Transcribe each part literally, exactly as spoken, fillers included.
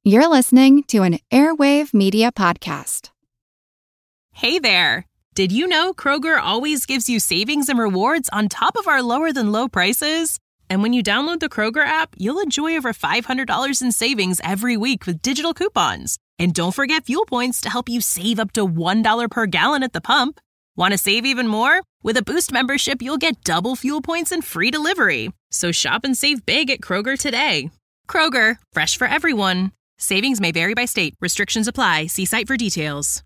You're listening to an Airwave Media Podcast. Hey there! Did you know Kroger always gives you savings and rewards on top of our lower-than-low prices? And when you download the Kroger app, you'll enjoy over five hundred dollars in savings every week with digital coupons. And don't forget fuel points to help you save up to one dollar per gallon at the pump. Want to save even more? With a Boost membership, you'll get double fuel points and free delivery. So shop and save big at Kroger today. Kroger, fresh for everyone. Savings may vary by state. Restrictions apply. See site for details.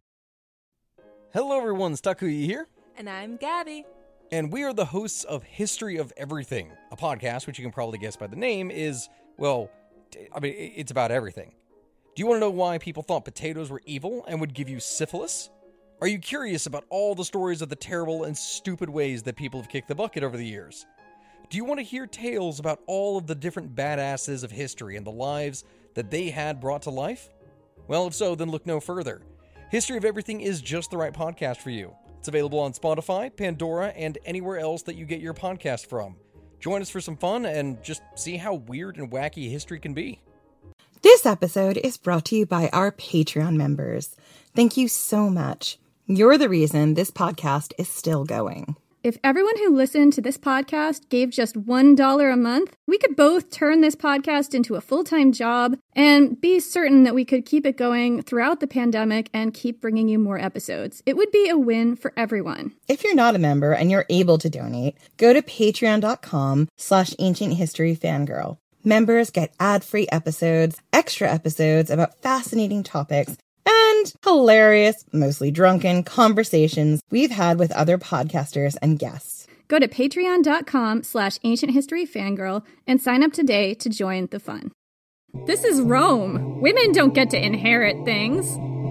Hello everyone, Stakuyi here. And I'm Gabby. And we are the hosts of History of Everything, a podcast which you can probably guess by the name is, well, I mean, it's about everything. Do you want to know why people thought potatoes were evil and would give you syphilis? Are you curious about all the stories of the terrible and stupid ways that people have kicked the bucket over the years? Do you want to hear tales about all of the different badasses of history and the lives that they had brought to life? Well, if so, then look no further. History of Everything is just the right podcast for you. It's available on Spotify, Pandora, and anywhere else that you get your podcast from. Join us for some fun and just see how weird and wacky history can be. This episode is brought to you by our Patreon members. Thank you so much. You're the reason this podcast is still going. If everyone who listened to this podcast gave just one dollar a month, we could both turn this podcast into a full-time job and be certain that we could keep it going throughout the pandemic and keep bringing you more episodes. It would be a win for everyone. If you're not a member and you're able to donate, go to patreon.com slash ancient history fangirl. Members get ad-free episodes, extra episodes about fascinating topics, and hilarious, mostly drunken conversations we've had with other podcasters and guests. Go to patreon.com slash ancient history fangirl and sign up today to join the fun. This is Rome. Women don't get to inherit things.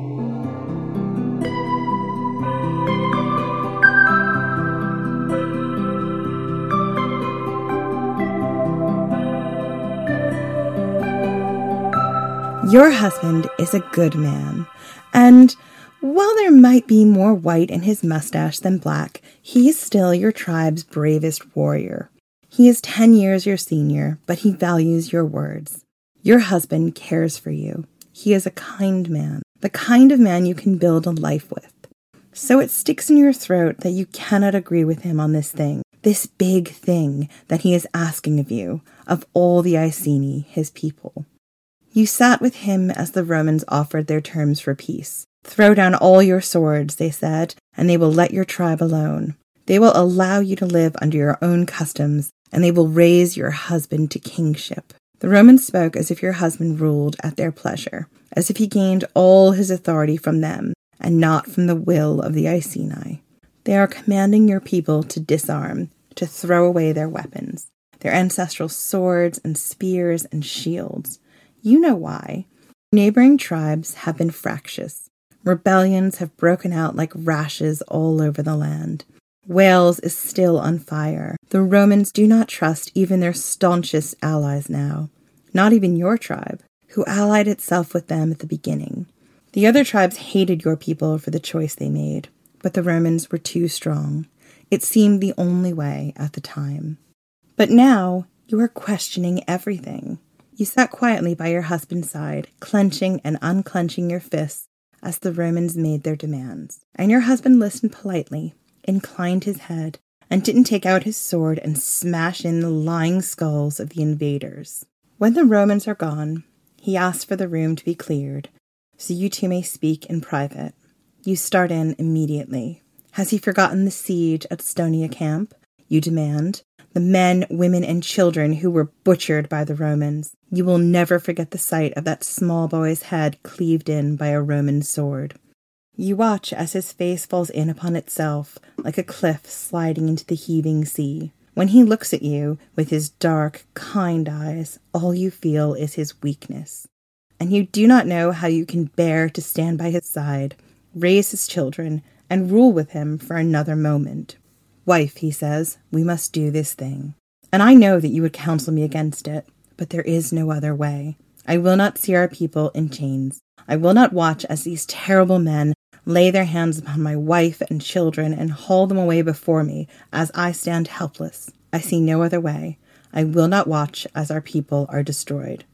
Your husband is a good man, and while there might be more white in his mustache than black, he is still your tribe's bravest warrior. He is ten years your senior, but he values your words. Your husband cares for you. He is a kind man, the kind of man you can build a life with. So it sticks in your throat that you cannot agree with him on this thing, this big thing that he is asking of you, of all the Iceni, his people. You sat with him as the Romans offered their terms for peace. Throw down all your swords, they said, and they will let your tribe alone. They will allow you to live under your own customs, and they will raise your husband to kingship. The Romans spoke as if your husband ruled at their pleasure, as if he gained all his authority from them, and not from the will of the Iceni. They are commanding your people to disarm, to throw away their weapons, their ancestral swords and spears and shields. You know why. Neighboring tribes have been fractious. Rebellions have broken out like rashes all over the land. Wales is still on fire. The Romans do not trust even their staunchest allies now. Not even your tribe, who allied itself with them at the beginning. The other tribes hated your people for the choice they made, but the Romans were too strong. It seemed the only way at the time. But now you are questioning everything. You sat quietly by your husband's side, clenching and unclenching your fists as the Romans made their demands. And your husband listened politely, inclined his head, and didn't take out his sword and smash in the lying skulls of the invaders. When the Romans are gone, he asks for the room to be cleared, so you two may speak in private. You start in immediately. Has he forgotten the siege at Stonia camp? You demand. The men, women, and children who were butchered by the Romans. You will never forget the sight of that small boy's head cleaved in by a Roman sword. You watch as his face falls in upon itself, like a cliff sliding into the heaving sea. When he looks at you with his dark, kind eyes, all you feel is his weakness. And you do not know how you can bear to stand by his side, raise his children, and rule with him for another moment. Wife, he says, we must do this thing. And I know that you would counsel me against it, but there is no other way. I will not see our people in chains. I will not watch as these terrible men lay their hands upon my wife and children and haul them away before me as I stand helpless. I see no other way. I will not watch as our people are destroyed.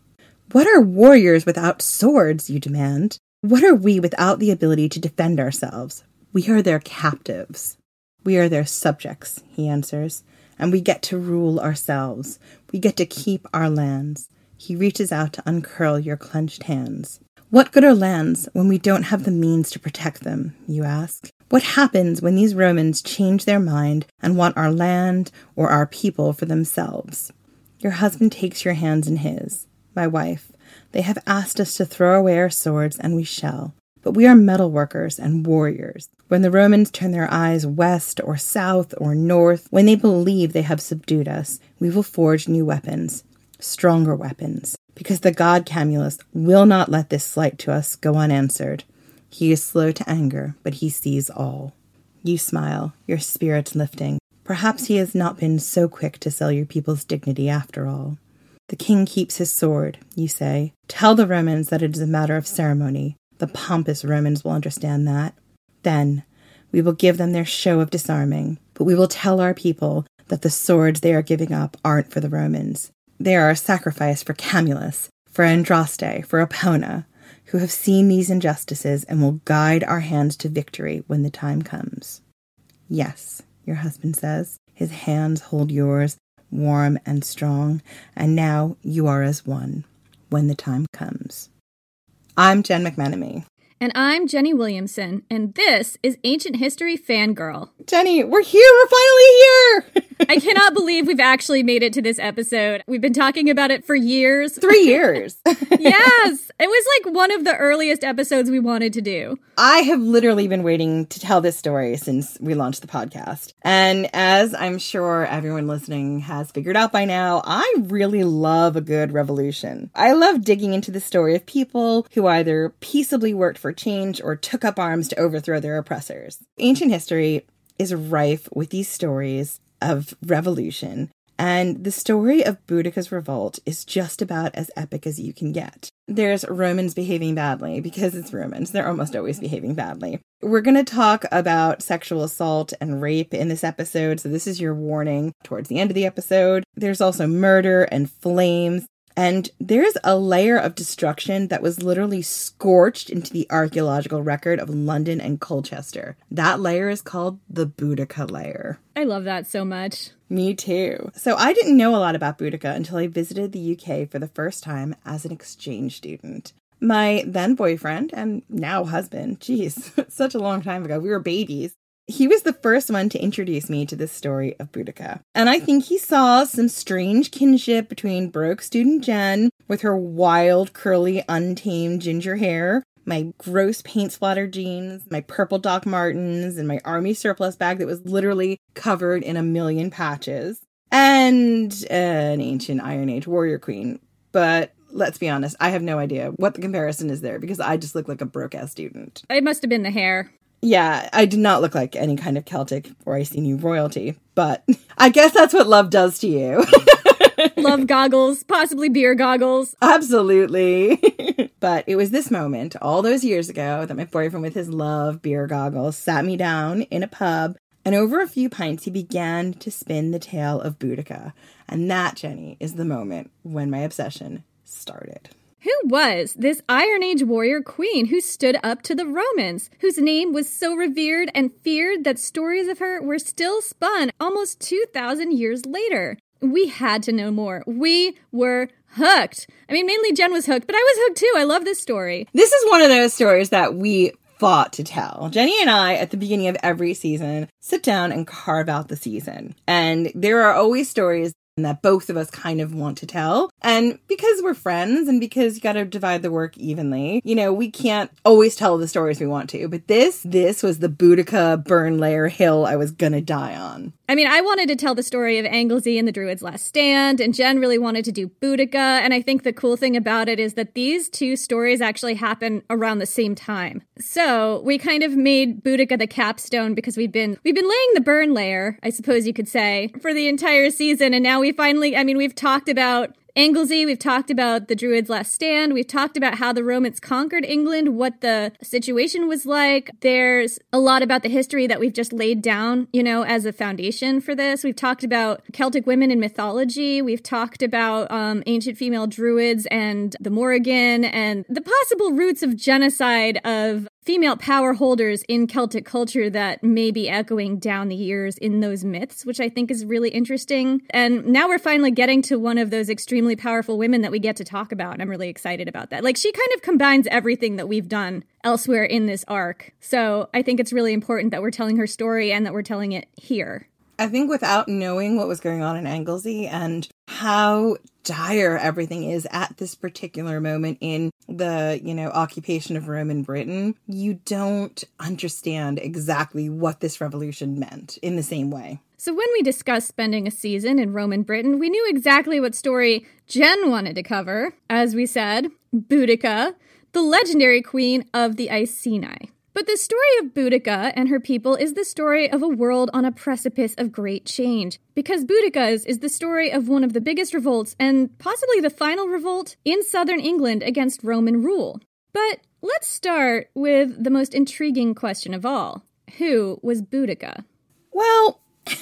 What are warriors without swords, you demand? What are we without the ability to defend ourselves? We are their captives. We are their subjects, he answers, and we get to rule ourselves. We get to keep our lands. He reaches out to uncurl your clenched hands. What good are lands when we don't have the means to protect them, you ask? What happens when these Romans change their mind and want our land or our people for themselves? Your husband takes your hands in his. My wife, they have asked us to throw away our swords, and we shall. But we are metal workers and warriors. When the Romans turn their eyes west or south or north, when they believe they have subdued us, we will forge new weapons, stronger weapons, because the god Camulus will not let this slight to us go unanswered. He is slow to anger, but he sees all. You smile, your spirits lifting. Perhaps he has not been so quick to sell your people's dignity after all. The king keeps his sword, you say. Tell the Romans that it is a matter of ceremony. The pompous Romans will understand that. Then we will give them their show of disarming, but we will tell our people that the swords they are giving up aren't for the Romans. They are a sacrifice for Camulus, for Andraste, for Epona, who have seen these injustices and will guide our hands to victory when the time comes. Yes, your husband says. His hands hold yours, warm and strong, and now you are as one when the time comes. I'm Jen McMenemy. And I'm Jenny Williamson, and this is Ancient History Fangirl. Jenny, we're here! We're finally here! I cannot believe we've actually made it to this episode. We've been talking about it for years. Three years. Yes! It was like one of the earliest episodes we wanted to do. I have literally been waiting to tell this story since we launched the podcast. And as I'm sure everyone listening has figured out by now, I really love a good revolution. I love digging into the story of people who either peaceably worked for change or took up arms to overthrow their oppressors. Ancient history is rife with these stories of revolution, and the story of Boudicca's revolt is just about as epic as you can get. There's Romans behaving badly, because it's Romans. They're almost always behaving badly. We're going to talk about sexual assault and rape in this episode, so this is your warning towards the end of the episode. There's also murder and flames. And there's a layer of destruction that was literally scorched into the archaeological record of London and Colchester. That layer is called the Boudica layer. I love that so much. Me too. So I didn't know a lot about Boudica until I visited the U K for the first time as an exchange student. My then boyfriend, and now husband, geez, such a long time ago, we were babies. He was the first one to introduce me to this story of Boudica. And I think he saw some strange kinship between broke student Jen with her wild, curly, untamed ginger hair, my gross paint splatter jeans, my purple Doc Martens, and my army surplus bag that was literally covered in a million patches, and uh, an ancient Iron Age warrior queen. But let's be honest, I have no idea what the comparison is there because I just look like a broke-ass student. It must have been the hair. Yeah, I did not look like any kind of Celtic or Iceni royalty, but I guess that's what love does to you. Love goggles, possibly beer goggles. Absolutely. But it was this moment all those years ago that my boyfriend with his love beer goggles sat me down in a pub, and over a few pints he began to spin the tale of Boudica. And that, Jenny, is the moment when my obsession started. Who was this Iron Age warrior queen who stood up to the Romans, whose name was so revered and feared that stories of her were still spun almost two thousand years later? We had to know more. We were hooked. I mean, mainly Jen was hooked, but I was hooked too. I love this story. This is one of those stories that we fought to tell. Jenny and I, at the beginning of every season, sit down and carve out the season. And there are always stories that both of us kind of want to tell. And because we're friends and because you got to divide the work evenly, you know, we can't always tell the stories we want to. But this, this was the Boudica burn layer hill I was going to die on. I mean, I wanted to tell the story of Anglesey and the Druid's Last Stand, and Jen really wanted to do Boudica, and I think the cool thing about it is that these two stories actually happen around the same time. So we kind of made Boudica the capstone because we've been we've been laying the burn layer, I suppose you could say, for the entire season, and now we finally, I mean, we've talked about Anglesey, we've talked about the Druids' last stand. We've talked about how the Romans conquered England, what the situation was like. There's a lot about the history that we've just laid down, you know, as a foundation for this. We've talked about Celtic women in mythology. We've talked about um, ancient female Druids and the Morrigan and the possible roots of genocide of female power holders in Celtic culture that may be echoing down the years in those myths, which I think is really interesting. And now we're finally getting to one of those extremely powerful women that we get to talk about, and I'm really excited about that. Like, she kind of combines everything that we've done elsewhere in this arc. So I think it's really important that we're telling her story and that we're telling it here. I think without knowing what was going on in Anglesey and how dire everything is at this particular moment in the, you know, occupation of Rome and Britain, you don't understand exactly what this revolution meant in the same way. So when we discussed spending a season in Rome and Britain, we knew exactly what story Jen wanted to cover. As we said, Boudica, the legendary queen of the Iceni. But the story of Boudica and her people is the story of a world on a precipice of great change. Because Boudica's is the story of one of the biggest revolts and possibly the final revolt in southern England against Roman rule. But let's start with the most intriguing question of all. Who was Boudica? Well,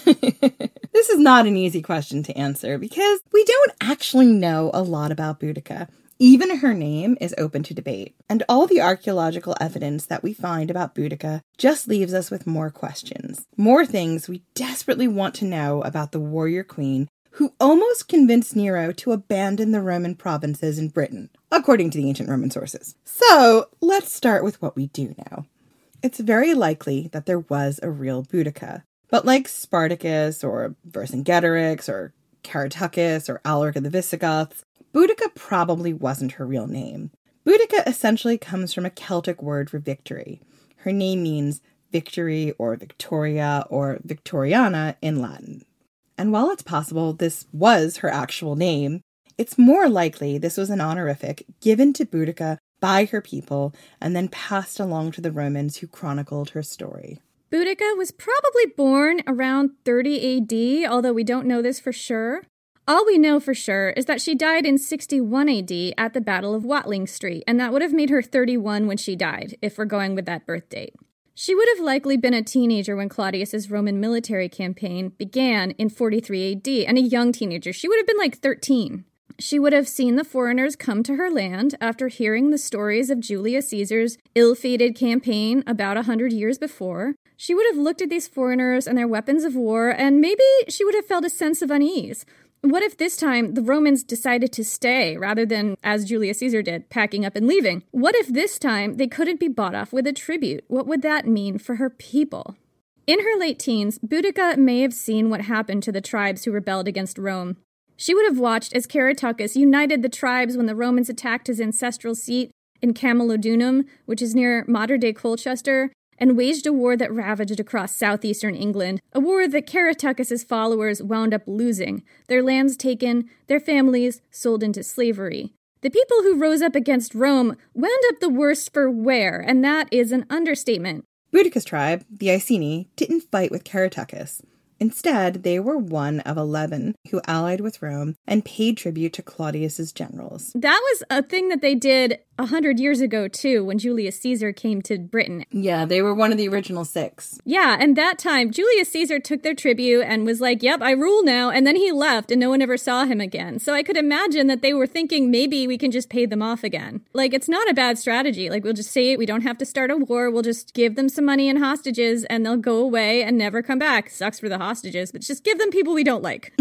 this is not an easy question to answer because we don't actually know a lot about Boudica. Even her name is open to debate, and all the archaeological evidence that we find about Boudica just leaves us with more questions, more things we desperately want to know about the warrior queen who almost convinced Nero to abandon the Roman provinces in Britain, according to the ancient Roman sources. So let's start with what we do know. It's very likely that there was a real Boudica, but like Spartacus or Vercingetorix or Caratacus or Alaric of the Visigoths, Boudica probably wasn't her real name. Boudica essentially comes from a Celtic word for victory. Her name means victory or Victoria or Victoriana in Latin. And while it's possible this was her actual name, it's more likely this was an honorific given to Boudica by her people and then passed along to the Romans who chronicled her story. Boudica was probably born around thirty A D, although we don't know this for sure. All we know for sure is that she died in sixty-one A D at the Battle of Watling Street, and that would have made her thirty-one when she died, if we're going with that birth date. She would have likely been a teenager when Claudius's Roman military campaign began in forty-three A D, and a young teenager. She would have been like thirteen. She would have seen the foreigners come to her land after hearing the stories of Julius Caesar's ill-fated campaign about a hundred years before. She would have looked at these foreigners and their weapons of war, and maybe she would have felt a sense of unease. What if this time the Romans decided to stay rather than, as Julius Caesar did, packing up and leaving? What if this time they couldn't be bought off with a tribute? What would that mean for her people? In her late teens, Boudica may have seen what happened to the tribes who rebelled against Rome. She would have watched as Caratacus united the tribes when the Romans attacked his ancestral seat in Camulodunum, which is near modern-day Colchester, and waged a war that ravaged across southeastern England, a war that Caratacus' followers wound up losing, their lands taken, their families sold into slavery. The people who rose up against Rome wound up the worse for wear, and that is an understatement. Boudica's tribe, the Iceni, didn't fight with Caratacus. Instead, they were one of eleven who allied with Rome and paid tribute to Claudius's generals. That was a thing that they did a hundred years ago, too, when Julius Caesar came to Britain. Yeah, they were one of the original six. Yeah, and that time, Julius Caesar took their tribute and was like, yep, I rule now, and then he left, and no one ever saw him again. So I could imagine that they were thinking maybe we can just pay them off again. Like, it's not a bad strategy. Like, we'll just say it, we don't have to start a war, we'll just give them some money and hostages, and they'll go away and never come back. Sucks for the hostages, but just give them people we don't like.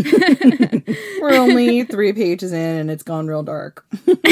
We're only three pages in, and it's gone real dark.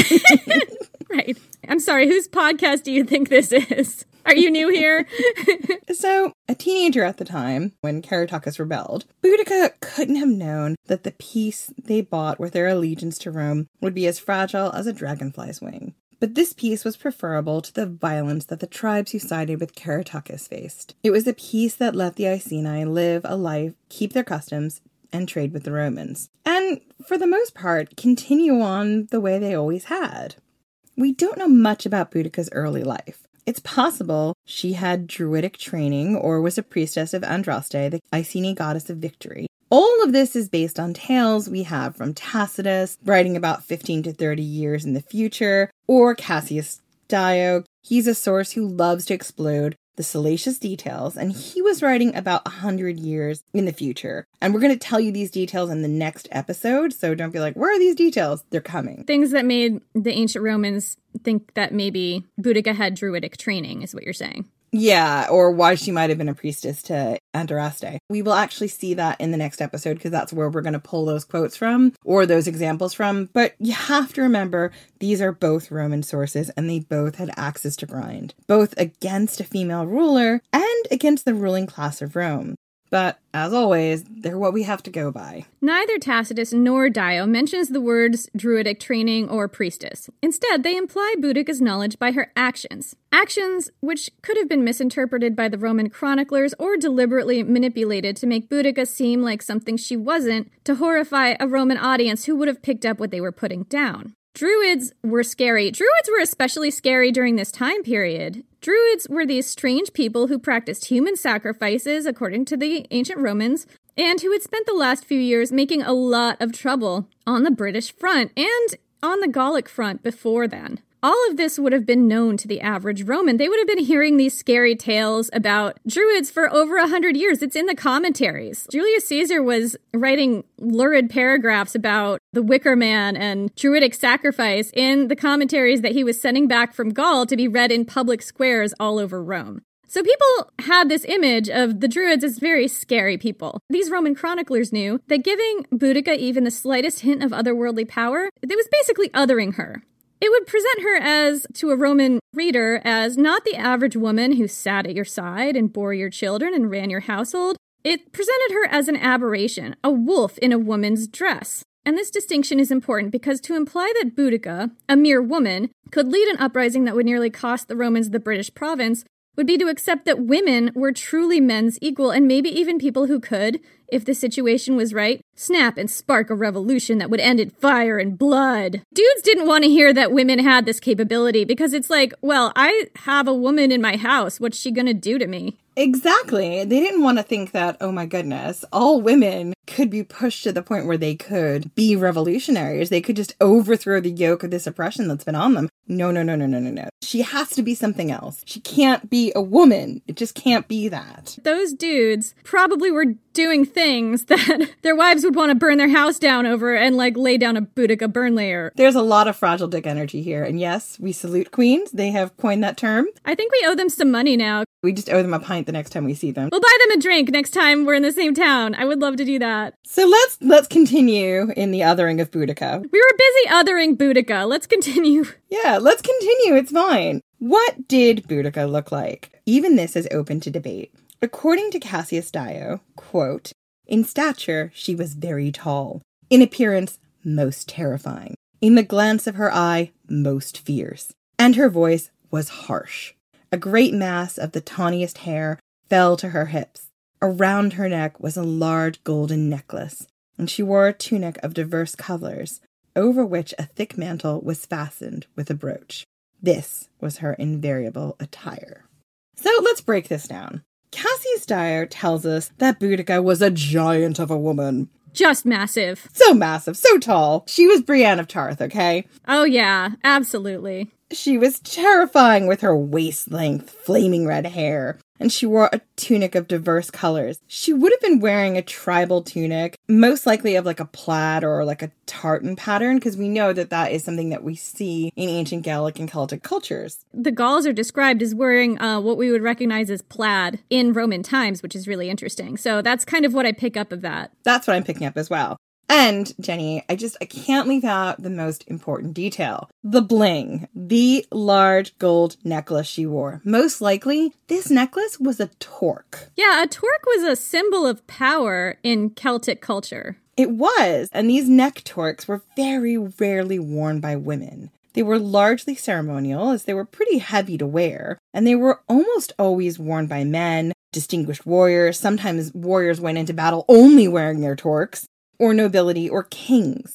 Right. I'm sorry, whose podcast do you think this is? Are you new here? So, a teenager at the time, when Caratacus rebelled, Boudica couldn't have known that the peace they bought with their allegiance to Rome would be as fragile as a dragonfly's wing. But this peace was preferable to the violence that the tribes who sided with Caratacus faced. It was a peace that let the Iceni live a life, keep their customs, and trade with the Romans. And, for the most part, continue on the way they always had. We don't know much about Boudica's early life. It's possible she had druidic training or was a priestess of Andraste, the Iceni goddess of victory. All of this is based on tales we have from Tacitus, writing about fifteen to thirty years in the future, or Cassius Dio. He's a source who loves to explode the salacious details, and he was writing about one hundred years in the future. And we're going to tell you these details in the next episode, so don't be like, where are these details? They're coming. Things that made the ancient Romans think that maybe Boudica had druidic training, is what you're saying. Yeah, or why she might have been a priestess to Andraste. We will actually see that in the next episode because that's where we're going to pull those quotes from or those examples from. But you have to remember, these are both Roman sources and they both had axes to grind, both against a female ruler and against the ruling class of Rome. But, as always, they're what we have to go by. Neither Tacitus nor Dio mentions the words druidic training or priestess. Instead, they imply Boudica's knowledge by her actions. Actions which could have been misinterpreted by the Roman chroniclers or deliberately manipulated to make Boudica seem like something she wasn't, to horrify a Roman audience who would have picked up what they were putting down. Druids were scary. Druids were especially scary during this time period. Druids were these strange people who practiced human sacrifices, according to the ancient Romans, and who had spent the last few years making a lot of trouble on the British front and on the Gallic front before then. All of this would have been known to the average Roman. They would have been hearing these scary tales about Druids for over a hundred years. It's in the commentaries. Julius Caesar was writing lurid paragraphs about the Wicker Man and Druidic sacrifice in the commentaries that he was sending back from Gaul to be read in public squares all over Rome. So people had this image of the Druids as very scary people. These Roman chroniclers knew that giving Boudica even the slightest hint of otherworldly power, it was basically othering her. It would present her as, to a Roman reader, as not the average woman who sat at your side and bore your children and ran your household. It presented her as an aberration, a wolf in a woman's dress. And this distinction is important because to imply that Boudica, a mere woman, could lead an uprising that would nearly cost the Romans the British province would be to accept that women were truly men's equal and maybe even people who could, if the situation was right, snap and spark a revolution that would end in fire and blood. Dudes didn't want to hear that women had this capability because it's like, well, I have a woman in my house. What's she gonna do to me? Exactly. They didn't want to think that, oh my goodness, all women could be pushed to the point where they could be revolutionaries. They could just overthrow the yoke of this oppression that's been on them. No, no, no, no, no, no, no. She has to be something else. She can't be a woman. It just can't be that. Those dudes probably were doing things that their wives would want to burn their house down over and like lay down a Boudica burn layer. There's a lot of fragile dick energy here. And yes, we salute queens. They have coined that term. I think we owe them some money now. We just owe them a pint the next time we see them. We'll buy them a drink next time we're in the same town. I would love to do that. So let's let's continue in the othering of Boudica. We were busy othering Boudica. Let's continue. Yeah, let's continue. It's fine. What did Boudica look like? Even this is open to debate. According to Cassius Dio, quote, in stature, she was very tall. In appearance, most terrifying. In the glance of her eye, most fierce. And her voice was harsh. A great mass of the tawniest hair fell to her hips. Around her neck was a large golden necklace, and she wore a tunic of diverse colors, over which a thick mantle was fastened with a brooch. This was her invariable attire. So let's break this down. Cassius Dio tells us that Boudica was a giant of a woman. Just massive. So massive, so tall. She was Brienne of Tarth, okay? Oh yeah, absolutely. She was terrifying with her waist-length, flaming red hair, and she wore a tunic of diverse colors. She would have been wearing a tribal tunic, most likely of like a plaid or like a tartan pattern, because we know that that is something that we see in ancient Gallic and Celtic cultures. The Gauls are described as wearing uh, what we would recognize as plaid in Roman times, which is really interesting. So that's kind of what I pick up of that. That's what I'm picking up as well. And, Jenny, I just, I can't leave out the most important detail. The bling. The large gold necklace she wore. Most likely, this necklace was a torque. Yeah, a torque was a symbol of power in Celtic culture. It was. And these neck torques were very rarely worn by women. They were largely ceremonial, as they were pretty heavy to wear. And they were almost always worn by men, distinguished warriors. Sometimes warriors went into battle only wearing their torques. Or nobility, or kings.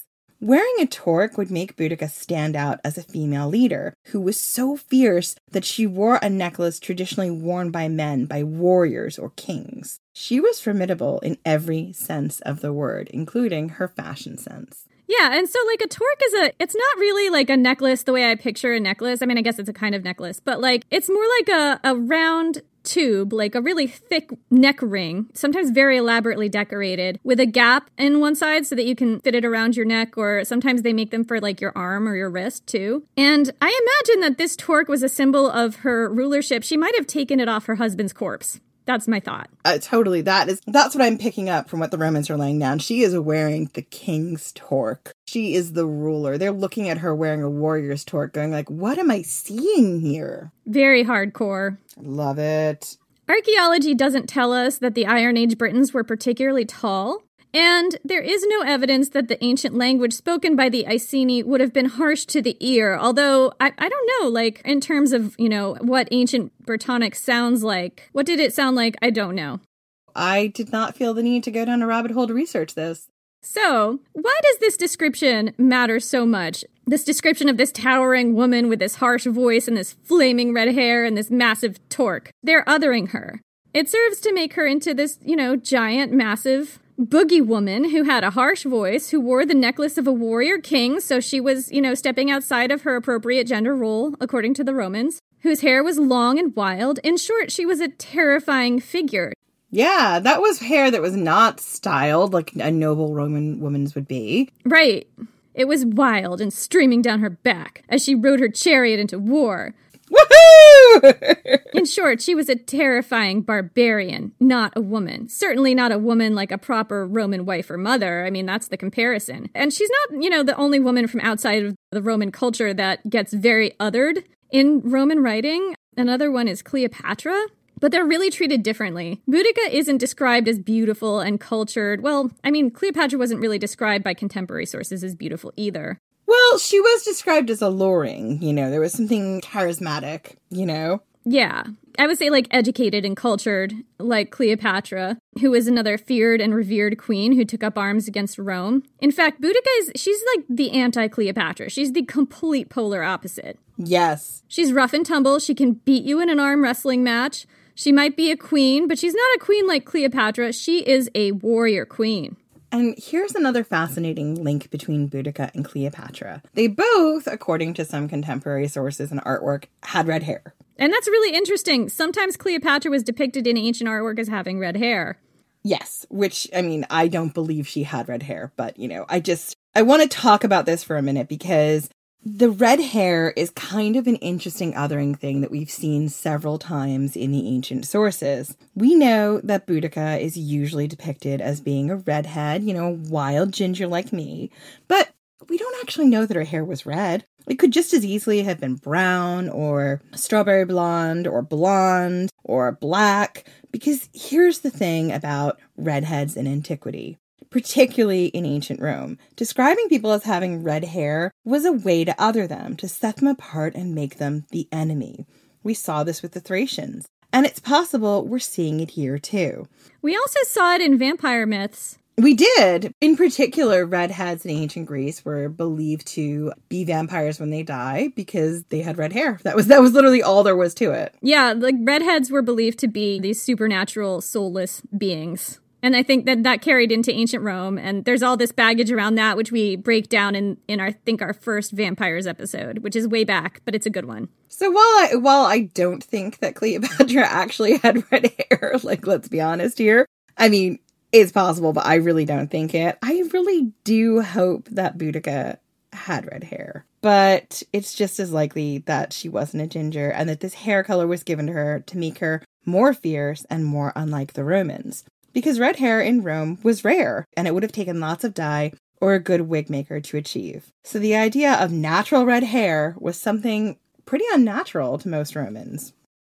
Wearing a torque would make Boudica stand out as a female leader who was so fierce that she wore a necklace traditionally worn by men, by warriors or kings. She was formidable in every sense of the word, including her fashion sense. Yeah, and so, like, a torque is a, it's not really like a necklace the way I picture a necklace. I mean, I guess it's a kind of necklace, but, like, it's more like a, a round tube, like a really thick neck ring, sometimes very elaborately decorated, with a gap in one side so that you can fit it around your neck, or sometimes they make them for, like, your arm or your wrist, too. And I imagine that this torque was a symbol of her rulership. She might have taken it off her husband's corpse. That's my thought. Uh, totally. That is, that's what I'm picking up from what the Romans are laying down. She is wearing the king's torque. She is the ruler. They're looking at her wearing a warrior's torque, going like, what am I seeing here? Very hardcore. Love it. Archaeology doesn't tell us that the Iron Age Britons were particularly tall. And there is no evidence that the ancient language spoken by the Iceni would have been harsh to the ear, although I, I don't know, like, in terms of, you know, what ancient Brittonic sounds like. What did it sound like? I don't know. I did not feel the need to go down a rabbit hole to research this. So, why does this description matter so much? This description of this towering woman with this harsh voice and this flaming red hair and this massive torque. They're othering her. It serves to make her into this, you know, giant, massive boogie woman who had a harsh voice, who wore the necklace of a warrior king, so she was, you know, stepping outside of her appropriate gender role, according to the Romans, whose hair was long and wild. In short, she was a terrifying figure. Yeah, that was hair that was not styled like a noble Roman woman's would be. Right. It was wild and streaming down her back as she rode her chariot into war. Woohoo! In short, she was a terrifying barbarian, not a woman. Certainly not a woman like a proper Roman wife or mother. I mean, that's the comparison. And she's not, you know, the only woman from outside of the Roman culture that gets very othered in Roman writing. Another one is Cleopatra. But they're really treated differently. Boudica isn't described as beautiful and cultured. Well, I mean, Cleopatra wasn't really described by contemporary sources as beautiful either. Well, she was described as alluring, you know, there was something charismatic, you know? Yeah. I would say, like, educated and cultured, like Cleopatra, who was another feared and revered queen who took up arms against Rome. In fact, Boudica is, she's like the anti-Cleopatra. She's the complete polar opposite. Yes. She's rough and tumble. She can beat you in an arm wrestling match. She might be a queen, but she's not a queen like Cleopatra. She is a warrior queen. And here's another fascinating link between Boudica and Cleopatra. They both, according to some contemporary sources and artwork, had red hair. And that's really interesting. Sometimes Cleopatra was depicted in ancient artwork as having red hair. Yes, which, I mean, I don't believe she had red hair, but, you know, I just, I want to talk about this for a minute because the red hair is kind of an interesting othering thing that we've seen several times in the ancient sources. We know that Boudica is usually depicted as being a redhead, you know, a wild ginger like me, but we don't actually know that her hair was red. It could just as easily have been brown or strawberry blonde or blonde or black, because here's the thing about redheads in antiquity. Particularly in ancient Rome, describing people as having red hair was a way to other them, to set them apart and make them the enemy. We saw this with the Thracians, and it's possible we're seeing it here too. We also saw it in vampire myths. We did. In particular, redheads in ancient Greece were believed to be vampires when they die because they had red hair. That was that was literally all there was to it. Yeah, like redheads were believed to be these supernatural, soulless beings. And I think that that carried into ancient Rome, and there's all this baggage around that, which we break down in, in our, I think, our first vampires episode, which is way back, but it's a good one. So while I, while I don't think that Cleopatra actually had red hair, like, let's be honest here, I mean, it's possible, but I really don't think it. I really do hope that Boudica had red hair, but it's just as likely that she wasn't a ginger, and that this hair color was given to her to make her more fierce and more unlike the Romans. Because red hair in Rome was rare, and it would have taken lots of dye or a good wig maker to achieve. So the idea of natural red hair was something pretty unnatural to most Romans.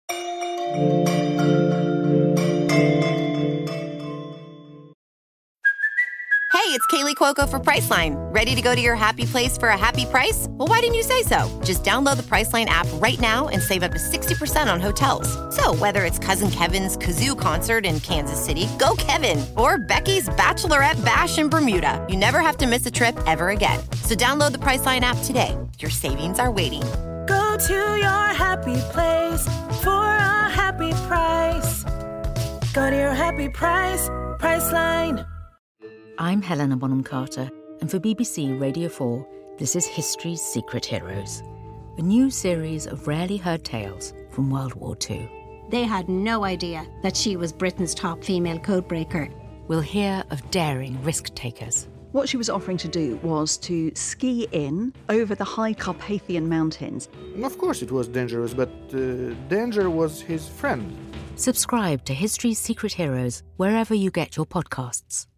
Hey, it's Kaylee Kaylee Cuoco for Priceline. Ready to go to your happy place for a happy price? Well, why didn't you say so? Just download the Priceline app right now and save up to sixty percent on hotels. So whether it's Cousin Kevin's Kazoo Concert in Kansas City, go Kevin, or Becky's Bachelorette Bash in Bermuda, you never have to miss a trip ever again. So download the Priceline app today. Your savings are waiting. Go to your happy place for a happy price. Go to your happy price, Priceline. I'm Helena Bonham Carter, and for B B C Radio four, this is History's Secret Heroes, a new series of rarely heard tales from World War Two. They had no idea that she was Britain's top female codebreaker. We'll hear of daring risk-takers. What she was offering to do was to ski in over the high Carpathian Mountains. Of course it was dangerous, but uh, danger was his friend. Subscribe to History's Secret Heroes wherever you get your podcasts.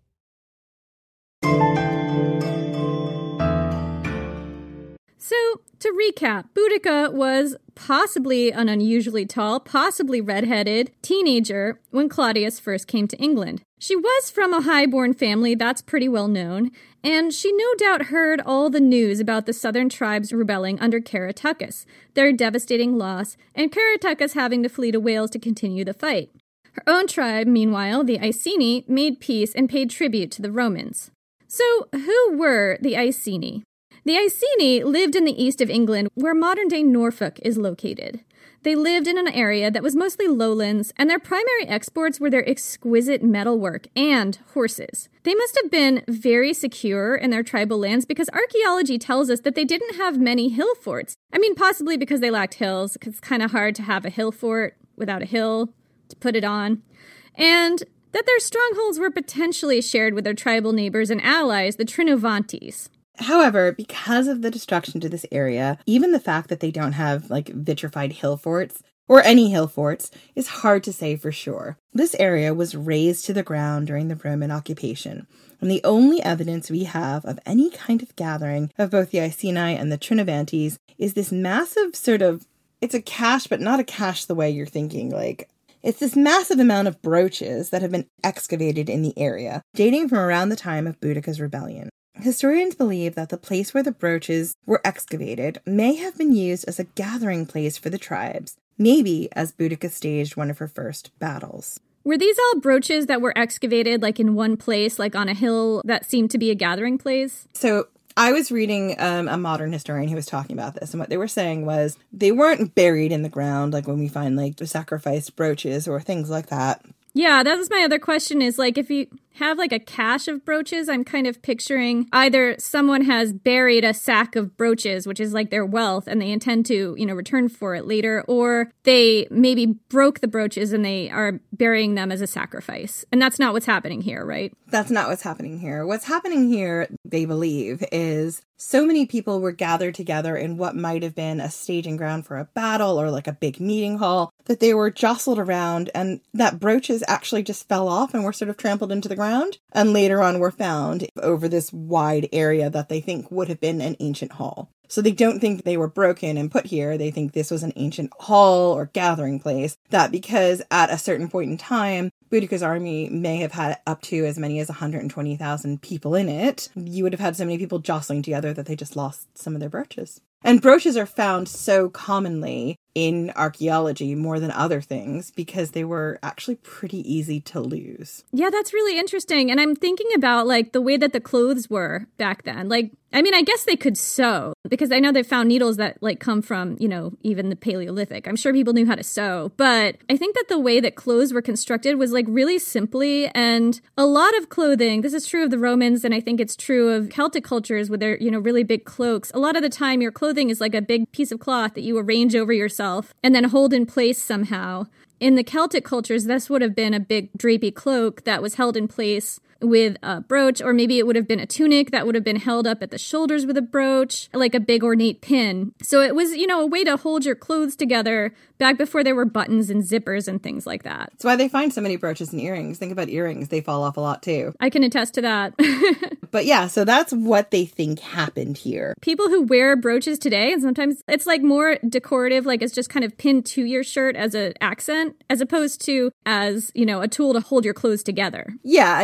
So, to recap, Boudica was possibly an unusually tall, possibly redheaded teenager when Claudius first came to England. She was from a high-born family, that's pretty well known, and she no doubt heard all the news about the southern tribes rebelling under Caratacus, their devastating loss, and Caratacus having to flee to Wales to continue the fight. Her own tribe, meanwhile, the Iceni, made peace and paid tribute to the Romans. So, who were the Iceni? The Iceni lived in the east of England, where modern-day Norfolk is located. They lived in an area that was mostly lowlands, and their primary exports were their exquisite metalwork and horses. They must have been very secure in their tribal lands because archaeology tells us that they didn't have many hill forts. I mean, possibly because they lacked hills, because it's kind of hard to have a hill fort without a hill to put it on. And that their strongholds were potentially shared with their tribal neighbors and allies, the Trinovantes. However, because of the destruction to this area, even the fact that they don't have, like, vitrified hill forts, or any hill forts, is hard to say for sure. This area was razed to the ground during the Roman occupation, and the only evidence we have of any kind of gathering of both the Iceni and the Trinovantes is this massive sort of, it's a cache, but not a cache the way you're thinking, like, it's this massive amount of brooches that have been excavated in the area, dating from around the time of Boudica's rebellion. Historians believe that the place where the brooches were excavated may have been used as a gathering place for the tribes, maybe as Boudica staged one of her first battles. Were these all brooches that were excavated, like, in one place, like on a hill that seemed to be a gathering place? So I was reading um, a modern historian who was talking about this, and what they were saying was they weren't buried in the ground, like when we find, like, the sacrificed brooches or things like that. Yeah, that was my other question is, like, if you have, like, a cache of brooches, I'm kind of picturing either someone has buried a sack of brooches, which is, like, their wealth, and they intend to, you know, return for it later, or they maybe broke the brooches and they are burying them as a sacrifice. And that's not what's happening here, right? That's not what's happening here. What's happening here, they believe, is so many people were gathered together in what might have been a staging ground for a battle or like a big meeting hall that they were jostled around, and that brooches actually just fell off and were sort of trampled into the ground, and later on were found over this wide area that they think would have been an ancient hall. So they don't think they were broken and put here. They think this was an ancient hall or gathering place, that because at a certain point in time, Boudica's army may have had up to as many as one hundred twenty thousand people in it. You would have had so many people jostling together that they just lost some of their brooches. And brooches are found so commonly in archaeology more than other things because they were actually pretty easy to lose. Yeah, that's really interesting. And I'm thinking about, like, the way that the clothes were back then. Like, I mean, I guess they could sew because I know they found needles that, like, come from, you know, even the Paleolithic. I'm sure people knew how to sew. But I think that the way that clothes were constructed was, like, really simply. And a lot of clothing, this is true of the Romans, and I think it's true of Celtic cultures with their, you know, really big cloaks. A lot of the time, your clothing is like a big piece of cloth that you arrange over yourself and then hold in place somehow. In the Celtic cultures, this would have been a big drapey cloak that was held in place with a brooch, or maybe it would have been a tunic that would have been held up at the shoulders with a brooch, like a big ornate pin. So it was, you know, a way to hold your clothes together back before there were buttons and zippers and things like that. That's why they find so many brooches and earrings. Think about earrings. They fall off a lot too. I can attest to that. But yeah, so that's what they think happened here. People who wear brooches today, and sometimes it's like more decorative, like it's just kind of pinned to your shirt as an accent, as opposed to as, you know, a tool to hold your clothes together. Yeah, I mean, the way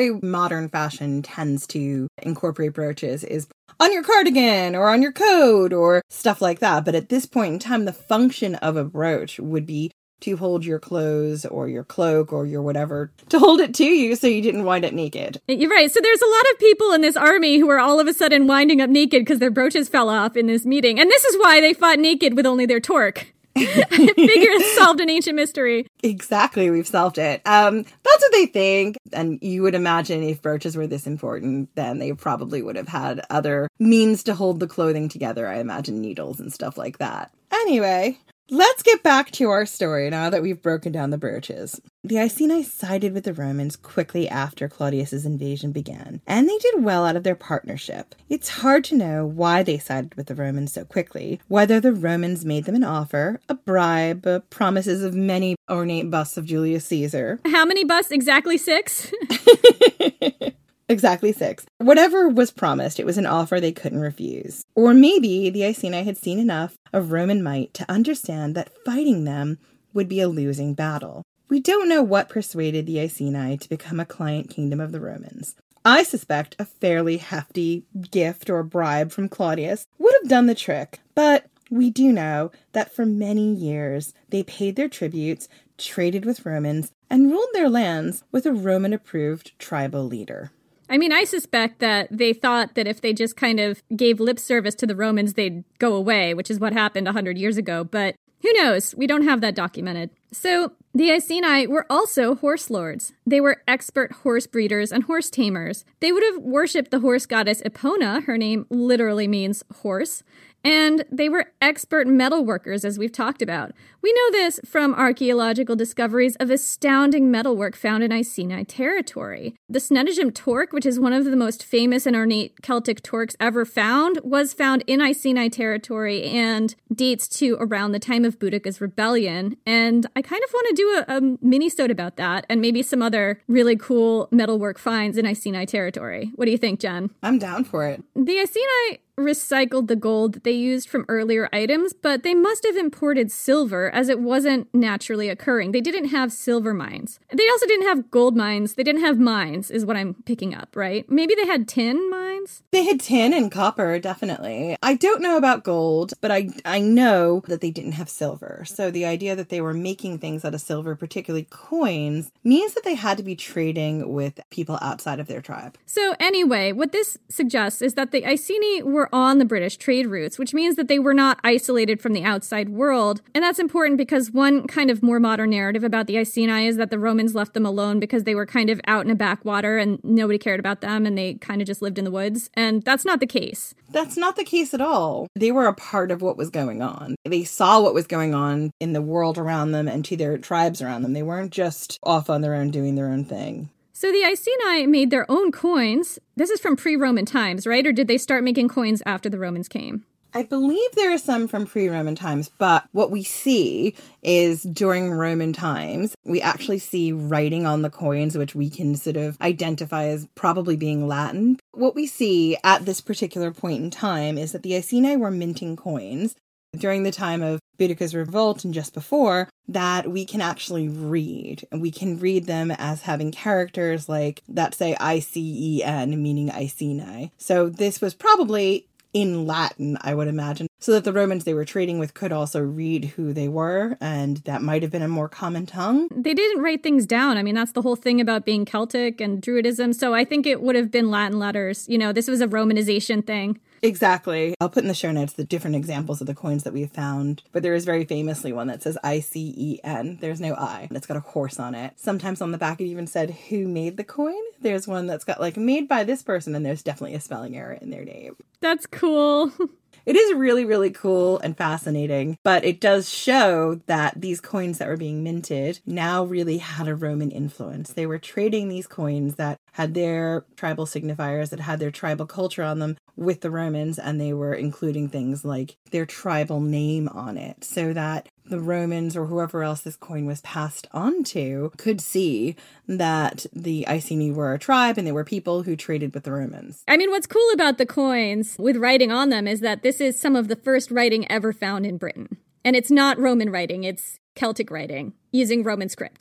way modern fashion tends to incorporate brooches is on your cardigan or on your coat or stuff like that. But at this point in time, the function of a brooch would be to hold your clothes or your cloak or your whatever, to hold it to you so you didn't wind up naked. You're right. So there's a lot of people in this army who are all of a sudden winding up naked because their brooches fell off in this meeting. And this is why they fought naked with only their torque. I figure it's solved an ancient mystery. Exactly. We've solved it. Um, that's what they think. And you would imagine if brooches were this important, then they probably would have had other means to hold the clothing together. I imagine needles and stuff like that. Anyway, let's get back to our story now that we've broken down the brooches. The Iceni sided with the Romans quickly after Claudius's invasion began, and they did well out of their partnership. It's hard to know why they sided with the Romans so quickly, whether the Romans made them an offer, a bribe, uh, promises of many ornate busts of Julius Caesar. How many busts? Exactly six? Exactly six. Whatever was promised, it was an offer they couldn't refuse. Or maybe the Iceni had seen enough of Roman might to understand that fighting them would be a losing battle. We don't know what persuaded the Iceni to become a client kingdom of the Romans. I suspect a fairly hefty gift or bribe from Claudius would have done the trick, but we do know that for many years they paid their tributes, traded with Romans, and ruled their lands with a Roman-approved tribal leader. I mean, I suspect that they thought that if they just kind of gave lip service to the Romans, they'd go away, which is what happened one hundred years ago. But who knows? We don't have that documented. So the Iceni were also horse lords. They were expert horse breeders and horse tamers. They would have worshipped the horse goddess Epona. Her name literally means horse. And they were expert metal workers, as we've talked about. We know this from archaeological discoveries of astounding metalwork found in Iceni territory. The Snettigem torque, which is one of the most famous and ornate Celtic torques ever found, was found in Iceni territory and dates to around the time of Boudicca's rebellion. And I kind of want to do a, a mini-sode about that and maybe some other really cool metalwork finds in Iceni territory. What do you think, Jen? I'm down for it. The Iceni recycled the gold that they used from earlier items, but they must have imported silver as it wasn't naturally occurring. They didn't have silver mines. They also didn't have gold mines. They didn't have mines, is what I'm picking up, right? Maybe they had tin mines? They had tin and copper, definitely. I don't know about gold, but I, I know that they didn't have silver. So the idea that they were making things out of silver, particularly coins, means that they had to be trading with people outside of their tribe. So anyway, what this suggests is that the Iceni were on the British trade routes, which means that they were not isolated from the outside world. And that's important because one kind of more modern narrative about the Iceni is that the Romans left them alone because they were kind of out in a backwater and nobody cared about them and they kind of just lived in the woods. And that's not the case. That's not the case at all. They were a part of what was going on. They saw what was going on in the world around them and to their tribes around them. They weren't just off on their own doing their own thing. So the Iceni made their own coins. This is from pre-Roman times, right? Or did they start making coins after the Romans came? I believe there are some from pre-Roman times, but what we see is during Roman times, we actually see writing on the coins, which we can sort of identify as probably being Latin. What we see at this particular point in time is that the Iceni were minting coins during the time of Boudicca's revolt and just before, that we can actually read. And we can read them as having characters like that say I C E N, meaning Iceni. So this was probably in Latin, I would imagine, so that the Romans they were trading with could also read who they were, and that might have been a more common tongue. They didn't write things down. I mean, that's the whole thing about being Celtic and Druidism, so I think it would have been Latin letters. You know, this was a Romanization thing. Exactly. I'll put in the show notes the different examples of the coins that we've found, but there is very famously one that says I C E N. There's no I. It's got a horse on it. Sometimes on the back it even said who made the coin. There's one that's got like made by this person, and there's definitely a spelling error in their name. That's cool. It is really, really cool and fascinating, but it does show that these coins that were being minted now really had a Roman influence. They were trading these coins that had their tribal signifiers, that had their tribal culture on them with the Romans, and they were including things like their tribal name on it so that the Romans or whoever else this coin was passed on to could see that the Iceni were a tribe and they were people who traded with the Romans. I mean, what's cool about the coins with writing on them is that this is some of the first writing ever found in Britain. And it's not Roman writing, it's Celtic writing using Roman script.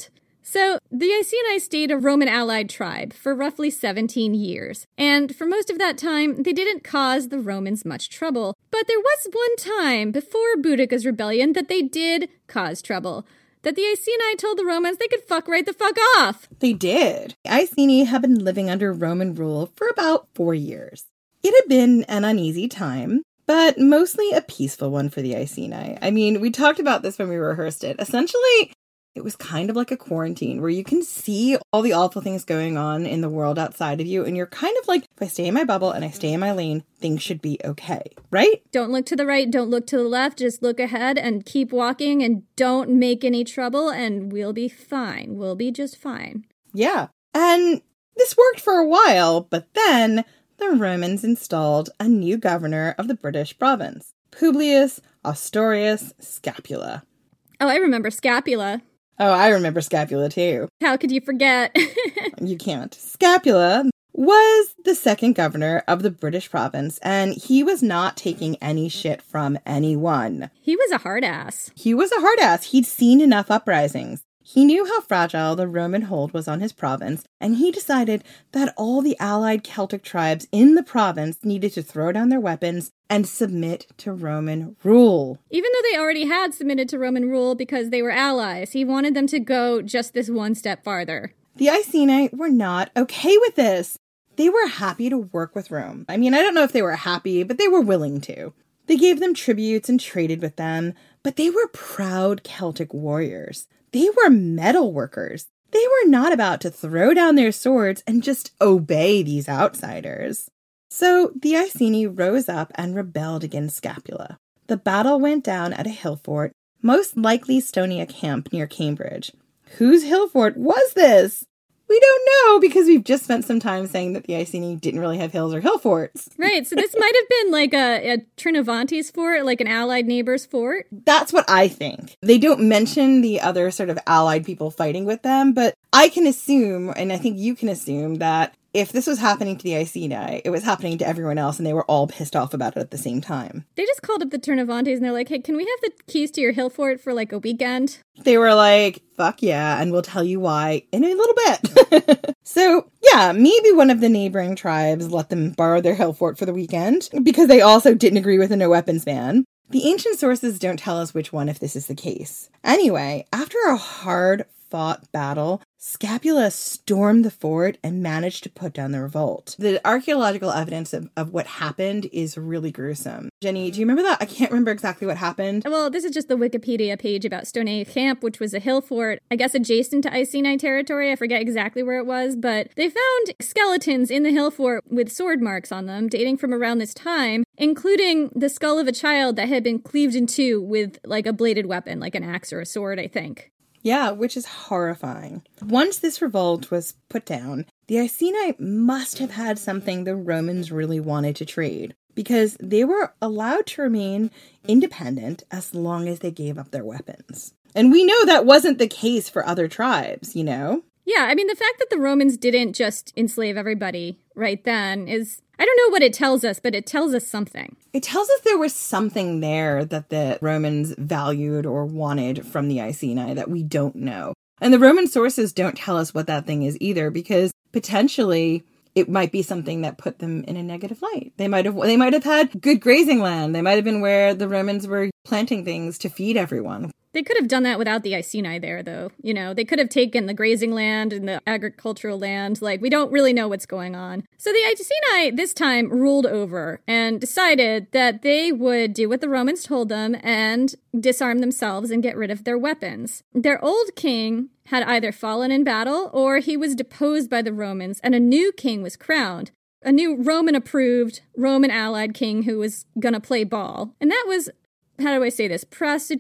So, the Iceni stayed a Roman allied tribe for roughly seventeen years, and for most of that time, they didn't cause the Romans much trouble. But there was one time before Boudicca's rebellion that they did cause trouble, that the Iceni told the Romans they could fuck right the fuck off. They did. The Iceni had been living under Roman rule for about four years. It had been an uneasy time, but mostly a peaceful one for the Iceni. I mean, we talked about this when we rehearsed it. Essentially, it was kind of like a quarantine where you can see all the awful things going on in the world outside of you, and you're kind of like, if I stay in my bubble and I stay in my lane, things should be okay, right? Don't look to the right, don't look to the left, just look ahead and keep walking and don't make any trouble and we'll be fine. We'll be just fine. Yeah, and this worked for a while, but then the Romans installed a new governor of the British province, Publius Ostorius Scapula. Oh, I remember Scapula. Oh, I remember Scapula too. How could you forget? You can't. Scapula was the second governor of the British province, and he was not taking any shit from anyone. He was a hard ass. He was a hard ass. He'd seen enough uprisings. He knew how fragile the Roman hold was on his province, and he decided that all the allied Celtic tribes in the province needed to throw down their weapons and submit to Roman rule. Even though they already had submitted to Roman rule because they were allies, he wanted them to go just this one step farther. The Iceni were not okay with this. They were happy to work with Rome. I mean, I don't know if they were happy, but they were willing to. They gave them tributes and traded with them, but they were proud Celtic warriors. They were metal workers. They were not about to throw down their swords and just obey these outsiders. So the Iceni rose up and rebelled against Scapula. The battle went down at a hill fort, most likely Stonia Camp near Cambridge. Whose hill fort was this? We don't know because we've just spent some time saying that the Iceni didn't really have hills or hill forts. Right, so this might have been like a, a Trinovantes fort, like an allied neighbor's fort. That's what I think. They don't mention the other sort of allied people fighting with them, but I can assume, and I think you can assume, that if this was happening to the Iceni, it was happening to everyone else, and they were all pissed off about it at the same time. They just called up the Trinovantes, and they're like, hey, can we have the keys to your hill fort for like a weekend? They were like, fuck yeah, and we'll tell you why in a little bit. So, yeah, maybe one of the neighboring tribes let them borrow their hill fort for the weekend, because they also didn't agree with a no weapons ban. The ancient sources don't tell us which one if this is the case. Anyway, after a hard-fought battle, Scapula stormed the fort and managed to put down the revolt. The archaeological evidence of, of what happened is really gruesome. Jenny, do you remember that? I can't remember exactly what happened. Well, this is just the Wikipedia page about Stonia Camp, which was a hill fort, I guess adjacent to Iceni territory. I forget exactly where it was, but they found skeletons in the hill fort with sword marks on them dating from around this time, including the skull of a child that had been cleaved in two with like a bladed weapon, like an axe or a sword, I think. Yeah, which is horrifying. Once this revolt was put down, the Iceni must have had something the Romans really wanted to trade, because they were allowed to remain independent as long as they gave up their weapons. And we know that wasn't the case for other tribes, you know? Yeah, I mean, the fact that the Romans didn't just enslave everybody right then is, I don't know what it tells us, but it tells us something. It tells us there was something there that the Romans valued or wanted from the Iceni that we don't know. And the Roman sources don't tell us what that thing is either, because potentially it might be something that put them in a negative light. They might have they might have had good grazing land. They might have been where the Romans were planting things to feed everyone. They could have done that without the Iceni there, though. You know, they could have taken the grazing land and the agricultural land. Like, we don't really know what's going on. So the Iceni this time ruled over and decided that they would do what the Romans told them and disarm themselves and get rid of their weapons. Their old king had either fallen in battle or he was deposed by the Romans and a new king was crowned. A new Roman-approved, Roman-allied king who was gonna play ball. And that was... How do I say this?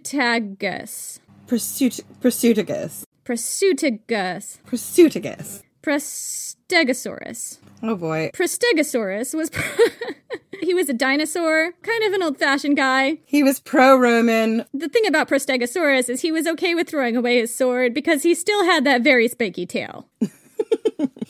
Prasutagus. Prasut- Prasutagus. Prasutagus. Prasutagus. Prastegosaurus. Oh boy. Prastegosaurus was... He was a dinosaur, kind of an old-fashioned guy. He was pro-Roman. The thing about Prastegosaurus is he was okay with throwing away his sword because he still had that very spiky tail.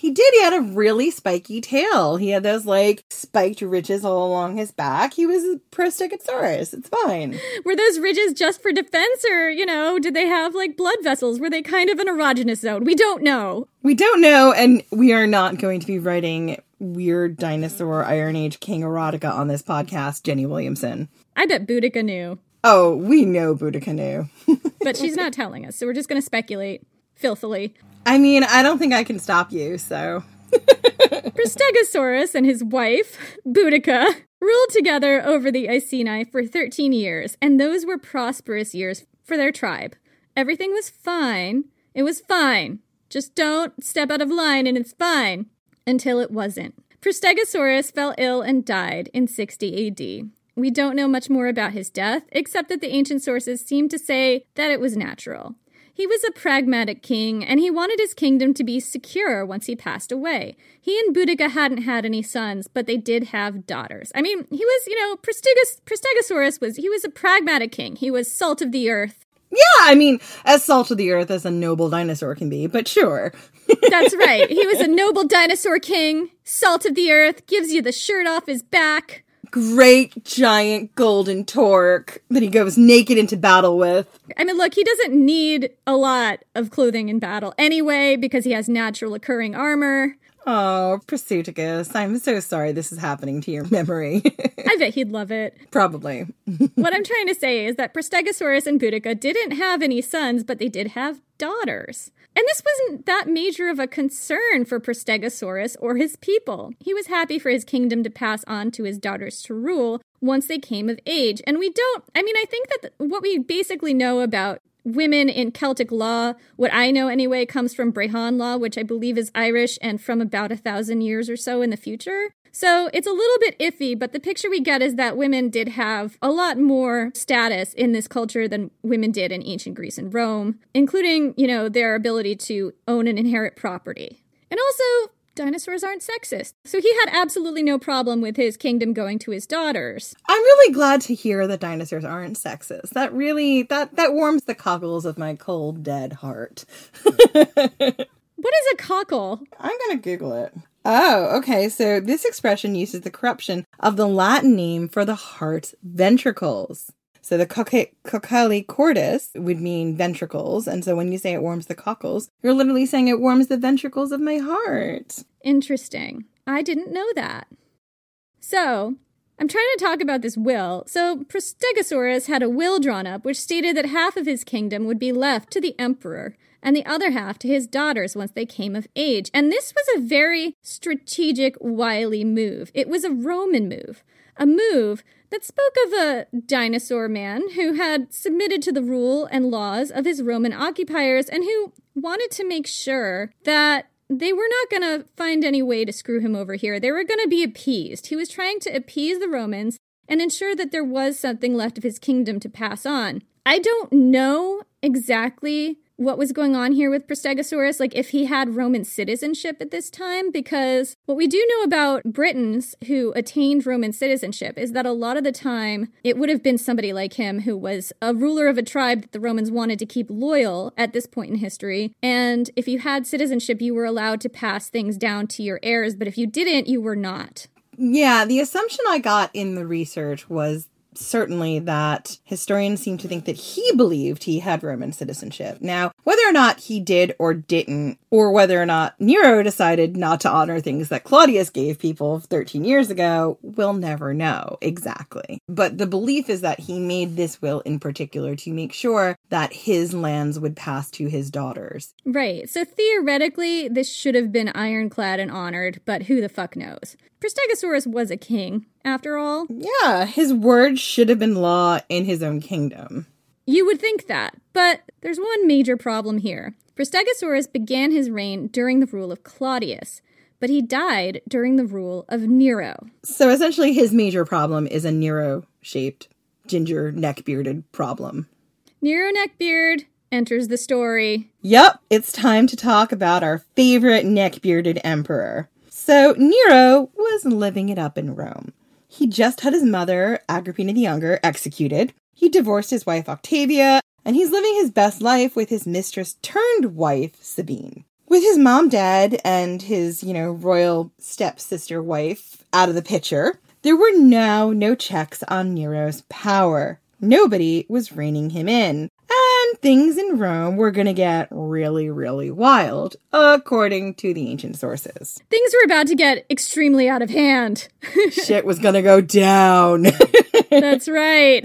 He did. He had a really spiky tail. He had those, like, spiked ridges all along his back. He was a Prostegosaurus. It's fine. Were those ridges just for defense, or, you know, did they have, like, blood vessels? Were they kind of an erogenous zone? We don't know. We don't know, and we are not going to be writing weird dinosaur Iron Age king erotica on this podcast, Jenny Williamson. I bet Boudica knew. Oh, we know Boudica knew. But she's not telling us, so we're just going to speculate filthily. I mean, I don't think I can stop you, so... Prostegosaurus and his wife, Boudica, ruled together over the Iceni for thirteen years, and those were prosperous years for their tribe. Everything was fine. It was fine. Just don't step out of line and it's fine. Until it wasn't. Prostegosaurus fell ill and died in sixty A D. We don't know much more about his death, except that the ancient sources seem to say that it was natural. He was a pragmatic king, and he wanted his kingdom to be secure once he passed away. He and Boudica hadn't had any sons, but they did have daughters. I mean, he was, you know, Prostegos- Prostegosaurus was, he was a pragmatic king. He was salt of the earth. Yeah, I mean, as salt of the earth as a noble dinosaur can be, but sure. That's right. He was a noble dinosaur king, salt of the earth, gives you the shirt off his back. Great giant golden torque that he goes naked into battle with. I mean, look, he doesn't need a lot of clothing in battle anyway because he has natural occurring armor. Oh, Pursuticus, I'm so sorry this is happening to your memory. I bet he'd love it. Probably. What I'm trying to say is that Prostegosaurus and Boudica didn't have any sons, but they did have daughters. And this wasn't that major of a concern for Prostegosaurus or his people. He was happy for his kingdom to pass on to his daughters to rule once they came of age. And we don't, I mean, I think that what we basically know about women in Celtic law, what I know anyway, comes from Brehon law, which I believe is Irish and from about a thousand years or so in the future. So it's a little bit iffy, but the picture we get is that women did have a lot more status in this culture than women did in ancient Greece and Rome, including, you know, their ability to own and inherit property. And also, dinosaurs aren't sexist. So he had absolutely no problem with his kingdom going to his daughters. I'm really glad to hear that dinosaurs aren't sexist. That really, that, that warms the cockles of my cold, dead heart. What is a cockle? I'm going to Google it. Oh, okay. So this expression uses the corruption of the Latin name for the heart's ventricles. So the coccali cordis would mean ventricles. And so when you say it warms the cockles, you're literally saying it warms the ventricles of my heart. Interesting. I didn't know that. So I'm trying to talk about this will. So Prostegosaurus had a will drawn up which stated that half of his kingdom would be left to the emperor and the other half to his daughters once they came of age. And this was a very strategic, wily move. It was a Roman move. A move that spoke of a dinosaur man who had submitted to the rule and laws of his Roman occupiers and who wanted to make sure that they were not going to find any way to screw him over here. They were going to be appeased. He was trying to appease the Romans and ensure that there was something left of his kingdom to pass on. I don't know exactly what was going on here with Prostegosaurus, like if he had Roman citizenship at this time, because what we do know about Britons who attained Roman citizenship is that a lot of the time it would have been somebody like him who was a ruler of a tribe that the Romans wanted to keep loyal at this point in history. And if you had citizenship, you were allowed to pass things down to your heirs, but if you didn't, you were not. Yeah, the assumption I got in the research was certainly that historians seem to think that he believed he had Roman citizenship. Now, whether or not he did or didn't, or whether or not Nero decided not to honor things that Claudius gave people thirteen years ago, we'll never know exactly. But the belief is that he made this will in particular to make sure that his lands would pass to his daughters. Right. So theoretically, this should have been ironclad and honored, but who the fuck knows? Prostegosaurus was a king, after all. Yeah, his word should have been law in his own kingdom. You would think that, but there's one major problem here. Prostegosaurus began his reign during the rule of Claudius, but he died during the rule of Nero. So essentially his major problem is a Nero-shaped, ginger, neck-bearded problem. Nero Neckbeard enters the story. Yep, it's time to talk about our favorite neck-bearded emperor. So Nero was living it up in Rome. He just had his mother, Agrippina the Younger, executed. He divorced his wife Octavia, and he's living his best life with his mistress turned wife, Sabine. With his mom dead and his, you know, royal stepsister wife out of the picture, there were now no checks on Nero's power. Nobody was reining him in. And things in Rome were going to get really, really wild, according to the ancient sources. Things were about to get extremely out of hand. Shit was going to go down. That's right.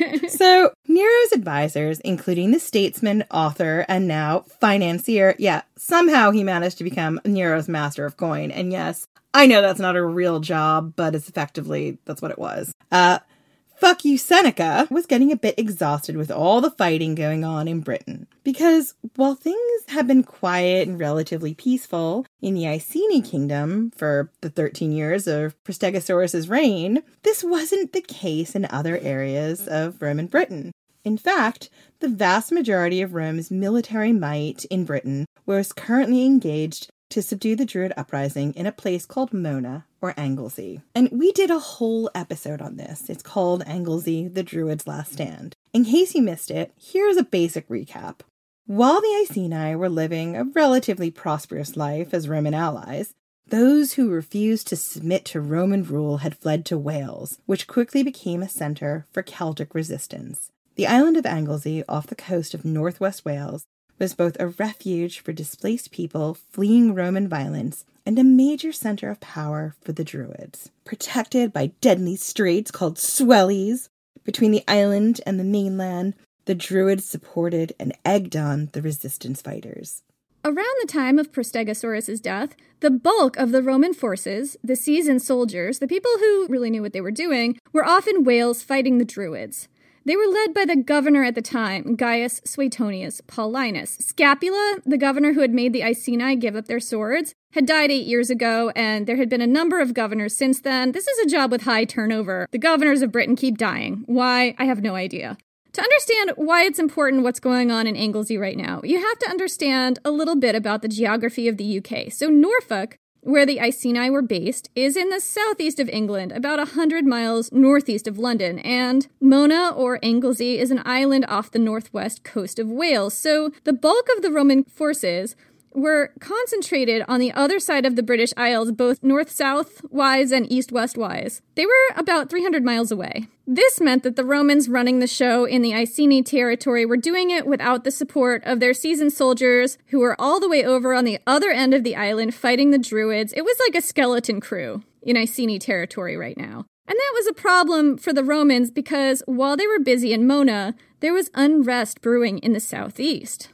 So, Nero's advisors, including the statesman, author, and now financier, yeah, somehow he managed to become Nero's master of coin. And yes, I know that's not a real job, but it's effectively, that's what it was. Uh, Fuck you, Seneca was getting a bit exhausted with all the fighting going on in Britain. Because while things had been quiet and relatively peaceful in the Iceni kingdom for the thirteen years of Protego reign, this wasn't the case in other areas of Roman Britain. In fact, the vast majority of Rome's military might in Britain was currently engaged to subdue the Druid uprising in a place called Mona, or Anglesey. And we did a whole episode on this. It's called Anglesey, the Druids' Last Stand. In case you missed it, here's a basic recap. While the Iceni were living a relatively prosperous life as Roman allies, those who refused to submit to Roman rule had fled to Wales, which quickly became a centre for Celtic resistance. The island of Anglesey, off the coast of northwest Wales, was both a refuge for displaced people fleeing Roman violence and a major center of power for the Druids. Protected by deadly straits called Swellies between the island and the mainland, the Druids supported and egged on the resistance fighters. Around the time of Prostegosaurus's death, the bulk of the Roman forces, the seasoned soldiers, the people who really knew what they were doing, were off in Wales fighting the Druids. They were led by the governor at the time, Gaius Suetonius Paulinus. Scapula, the governor who had made the Iceni give up their swords, had died eight years ago, and there had been a number of governors since then. This is a job with high turnover. The governors of Britain keep dying. Why? I have no idea. To understand why it's important what's going on in Anglesey right now, you have to understand a little bit about the geography of the U K. So Norfolk, where the Iceni were based, is in the southeast of England, about one hundred miles northeast of London, and Mona, or Anglesey, is an island off the northwest coast of Wales. So the bulk of the Roman forces were concentrated on the other side of the British Isles, both north-south-wise and east-west-wise. They were about three hundred miles away. This meant that the Romans running the show in the Iceni territory were doing it without the support of their seasoned soldiers, who were all the way over on the other end of the island fighting the Druids. It was like a skeleton crew in Iceni territory right now. And that was a problem for the Romans because while they were busy in Mona, there was unrest brewing in the southeast.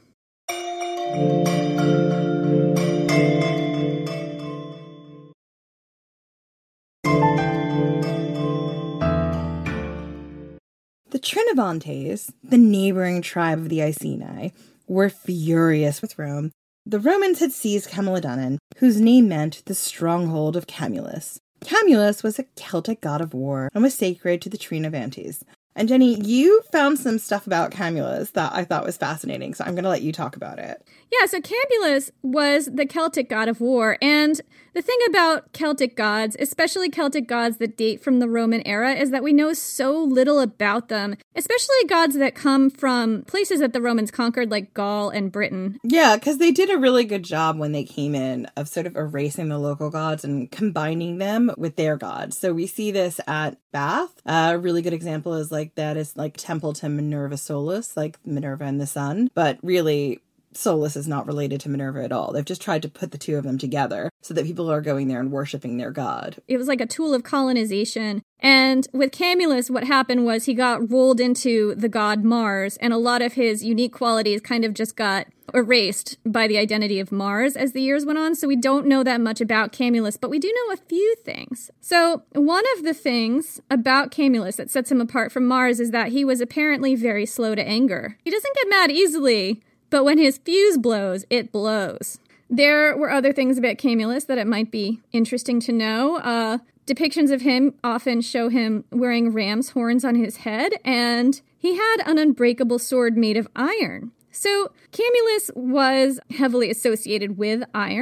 The Trinovantes, the neighboring tribe of the Iceni, were furious with Rome. The Romans had seized Camalodunum, whose name meant the stronghold of Camulus. Camulus was a Celtic god of war and was sacred to the Trinovantes. And Jenny, you found some stuff about Camulus that I thought was fascinating, so I'm going to let you talk about it. Yeah, so Camulus was the Celtic god of war, and the thing about Celtic gods, especially Celtic gods that date from the Roman era, is that we know so little about them, especially gods that come from places that the Romans conquered, like Gaul and Britain. Yeah, because they did a really good job when they came in of sort of erasing the local gods and combining them with their gods. So we see this at Bath. Uh, a really good example is like that is like temple to Minerva Solis, like Minerva and the sun, but really Solus is not related to Minerva at all. They've just tried to put the two of them together so that people are going there and worshiping their god. It was like a tool of colonization. And with Camulus, what happened was he got rolled into the god Mars, and a lot of his unique qualities kind of just got erased by the identity of Mars as the years went on. So we don't know that much about Camulus, but we do know a few things. So one of the things about Camulus that sets him apart from Mars is that he was apparently very slow to anger. He doesn't get mad easily, but when his fuse blows, it blows. There were other things about Camulus that it might be interesting to know. Uh, depictions of him often show him wearing ram's horns on his head, and he had an unbreakable sword made of iron. So Camulus was heavily associated with iron,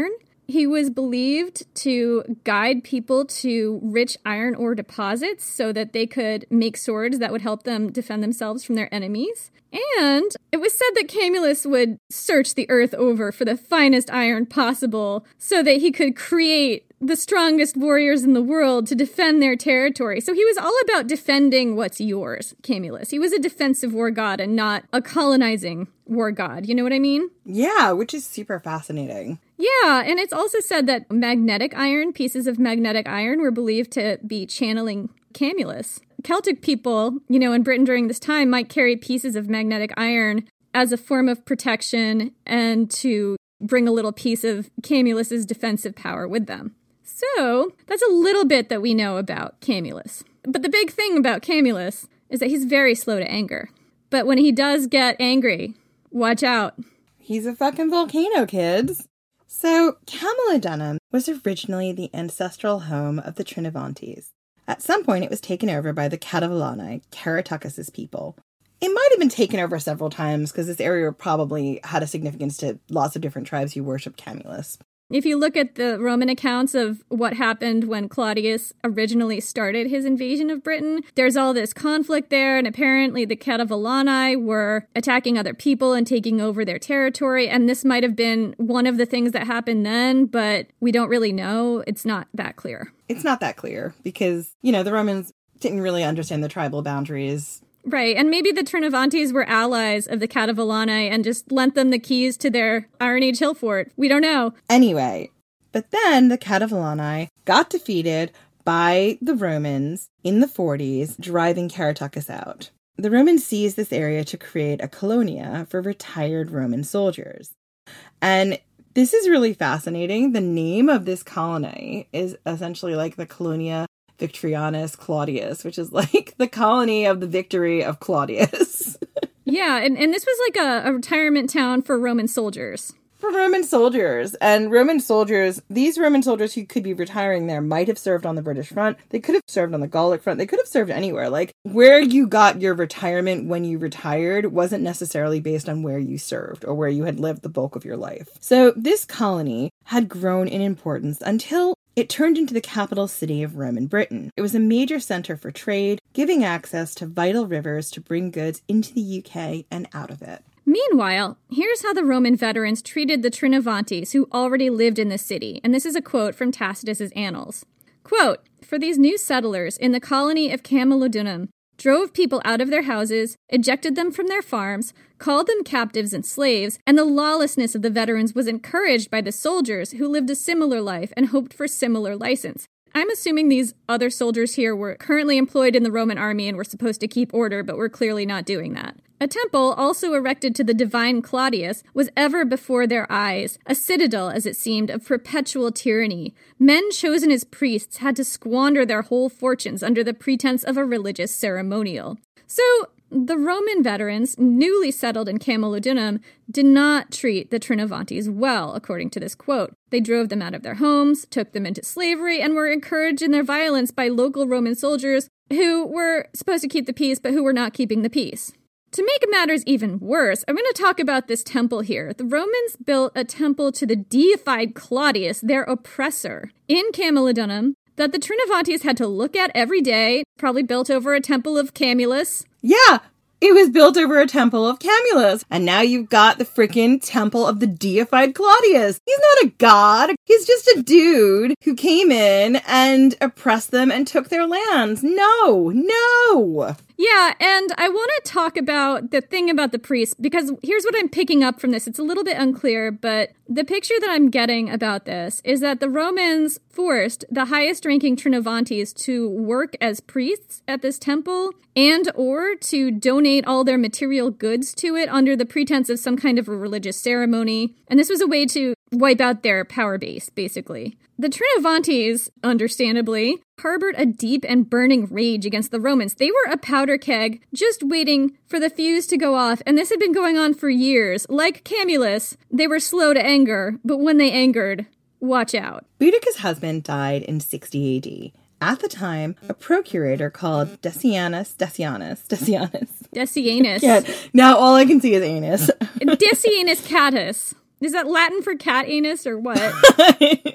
He was believed to guide people to rich iron ore deposits so that they could make swords that would help them defend themselves from their enemies. And it was said that Camulus would search the earth over for the finest iron possible so that he could create the strongest warriors in the world to defend their territory. So he was all about defending what's yours, Camulus. He was a defensive war god and not a colonizing war god. You know what I mean? Yeah, which is super fascinating. Yeah, and it's also said that magnetic iron, pieces of magnetic iron, were believed to be channeling Camulus. Celtic people, you know, in Britain during this time might carry pieces of magnetic iron as a form of protection and to bring a little piece of Camulus's defensive power with them. So that's a little bit that we know about Camulus. But the big thing about Camulus is that he's very slow to anger. But when he does get angry, watch out. He's a fucking volcano, kids. So Camulodunum was originally the ancestral home of the Trinovantes. At some point, it was taken over by the Catavolani, Caractacus's people. It might have been taken over several times because this area probably had a significance to lots of different tribes who worshiped Camulus. If you look at the Roman accounts of what happened when Claudius originally started his invasion of Britain, there's all this conflict there, and apparently the Catavolani were attacking other people and taking over their territory, and this might have been one of the things that happened then, but we don't really know. It's not that clear. It's not that clear because, you know, the Romans didn't really understand the tribal boundaries. Right, and maybe the Trinovantes were allies of the Catavolani and just lent them the keys to their Iron Age hill fort. We don't know. Anyway, but then the Catavolani got defeated by the Romans in the forties, driving Caractacus out. The Romans seized this area to create a colonia for retired Roman soldiers. And this is really fascinating. The name of this colony is essentially like the Colonia Victorianus Claudius, which is like the colony of the victory of Claudius. Yeah, and, and this was like a, a retirement town for Roman soldiers. For Roman soldiers. And Roman soldiers, these Roman soldiers who could be retiring there might have served on the British front. They could have served on the Gallic front. They could have served anywhere. Like, where you got your retirement when you retired wasn't necessarily based on where you served or where you had lived the bulk of your life. So this colony had grown in importance until it turned into the capital city of Roman Britain. It was a major center for trade, giving access to vital rivers to bring goods into the U K and out of it. Meanwhile, here's how the Roman veterans treated the Trinovantes who already lived in the city, and this is a quote from Tacitus's Annals. Quote, "For these new settlers in the colony of Camulodunum drove people out of their houses, ejected them from their farms, called them captives and slaves, and the lawlessness of the veterans was encouraged by the soldiers who lived a similar life and hoped for similar license." I'm assuming these other soldiers here were currently employed in the Roman army and were supposed to keep order, but were clearly not doing that. A temple, also erected to the divine Claudius, was ever before their eyes, a citadel, as it seemed, of perpetual tyranny. Men chosen as priests had to squander their whole fortunes under the pretense of a religious ceremonial. So, the Roman veterans, newly settled in Camulodunum, did not treat the Trinovantes well, according to this quote. They drove them out of their homes, took them into slavery, and were encouraged in their violence by local Roman soldiers who were supposed to keep the peace, but who were not keeping the peace. To make matters even worse, I'm going to talk about this temple here. The Romans built a temple to the deified Claudius, their oppressor, in Camulodunum, that the Trinovantes had to look at every day, probably built over a temple of Camulus. Yeah, it was built over a temple of Camulus. And now you've got the freaking temple of the deified Claudius. He's not a god. He's just a dude who came in and oppressed them and took their lands. No, no. Yeah, and I want to talk about the thing about the priests, because here's what I'm picking up from this. It's a little bit unclear, but the picture that I'm getting about this is that the Romans forced the highest-ranking Trinovantes to work as priests at this temple and or to donate all their material goods to it under the pretense of some kind of a religious ceremony. And this was a way to wipe out their power base, basically. The Trinovantes, understandably, harbored a deep and burning rage against the Romans. They were a powder keg, just waiting for the fuse to go off, and this had been going on for years. Like Camulus, they were slow to anger, but when they angered, watch out. Boudicca's husband died in sixty A D. At the time, a procurator called Decianus, Decianus, Decianus. Decianus. Yeah, now all I can see is anus. Decianus catus. Is that Latin for cat anus or what?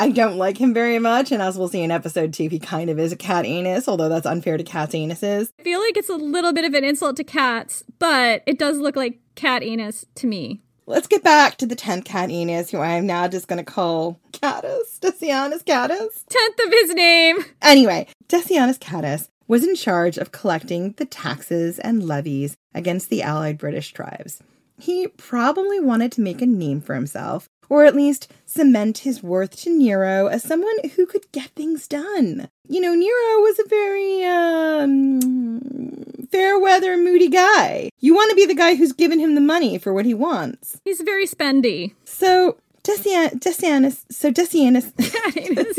I don't like him very much, and as we'll see in episode two, he kind of is a cat anus, although that's unfair to cat anuses. I feel like it's a little bit of an insult to cats, but it does look like cat anus to me. Let's get back to the tenth cat anus, who I am now just going to call Catus, Decianus Catus. Tenth of his name! Anyway, Decianus Catus was in charge of collecting the taxes and levies against the allied British tribes. He probably wanted to make a name for himself, or at least cement his worth to Nero as someone who could get things done. You know, Nero was a very, um, fair-weather, moody guy. You want to be the guy who's given him the money for what he wants. He's very spendy. So, Decian- Decianus, so Decianus... Cat anus.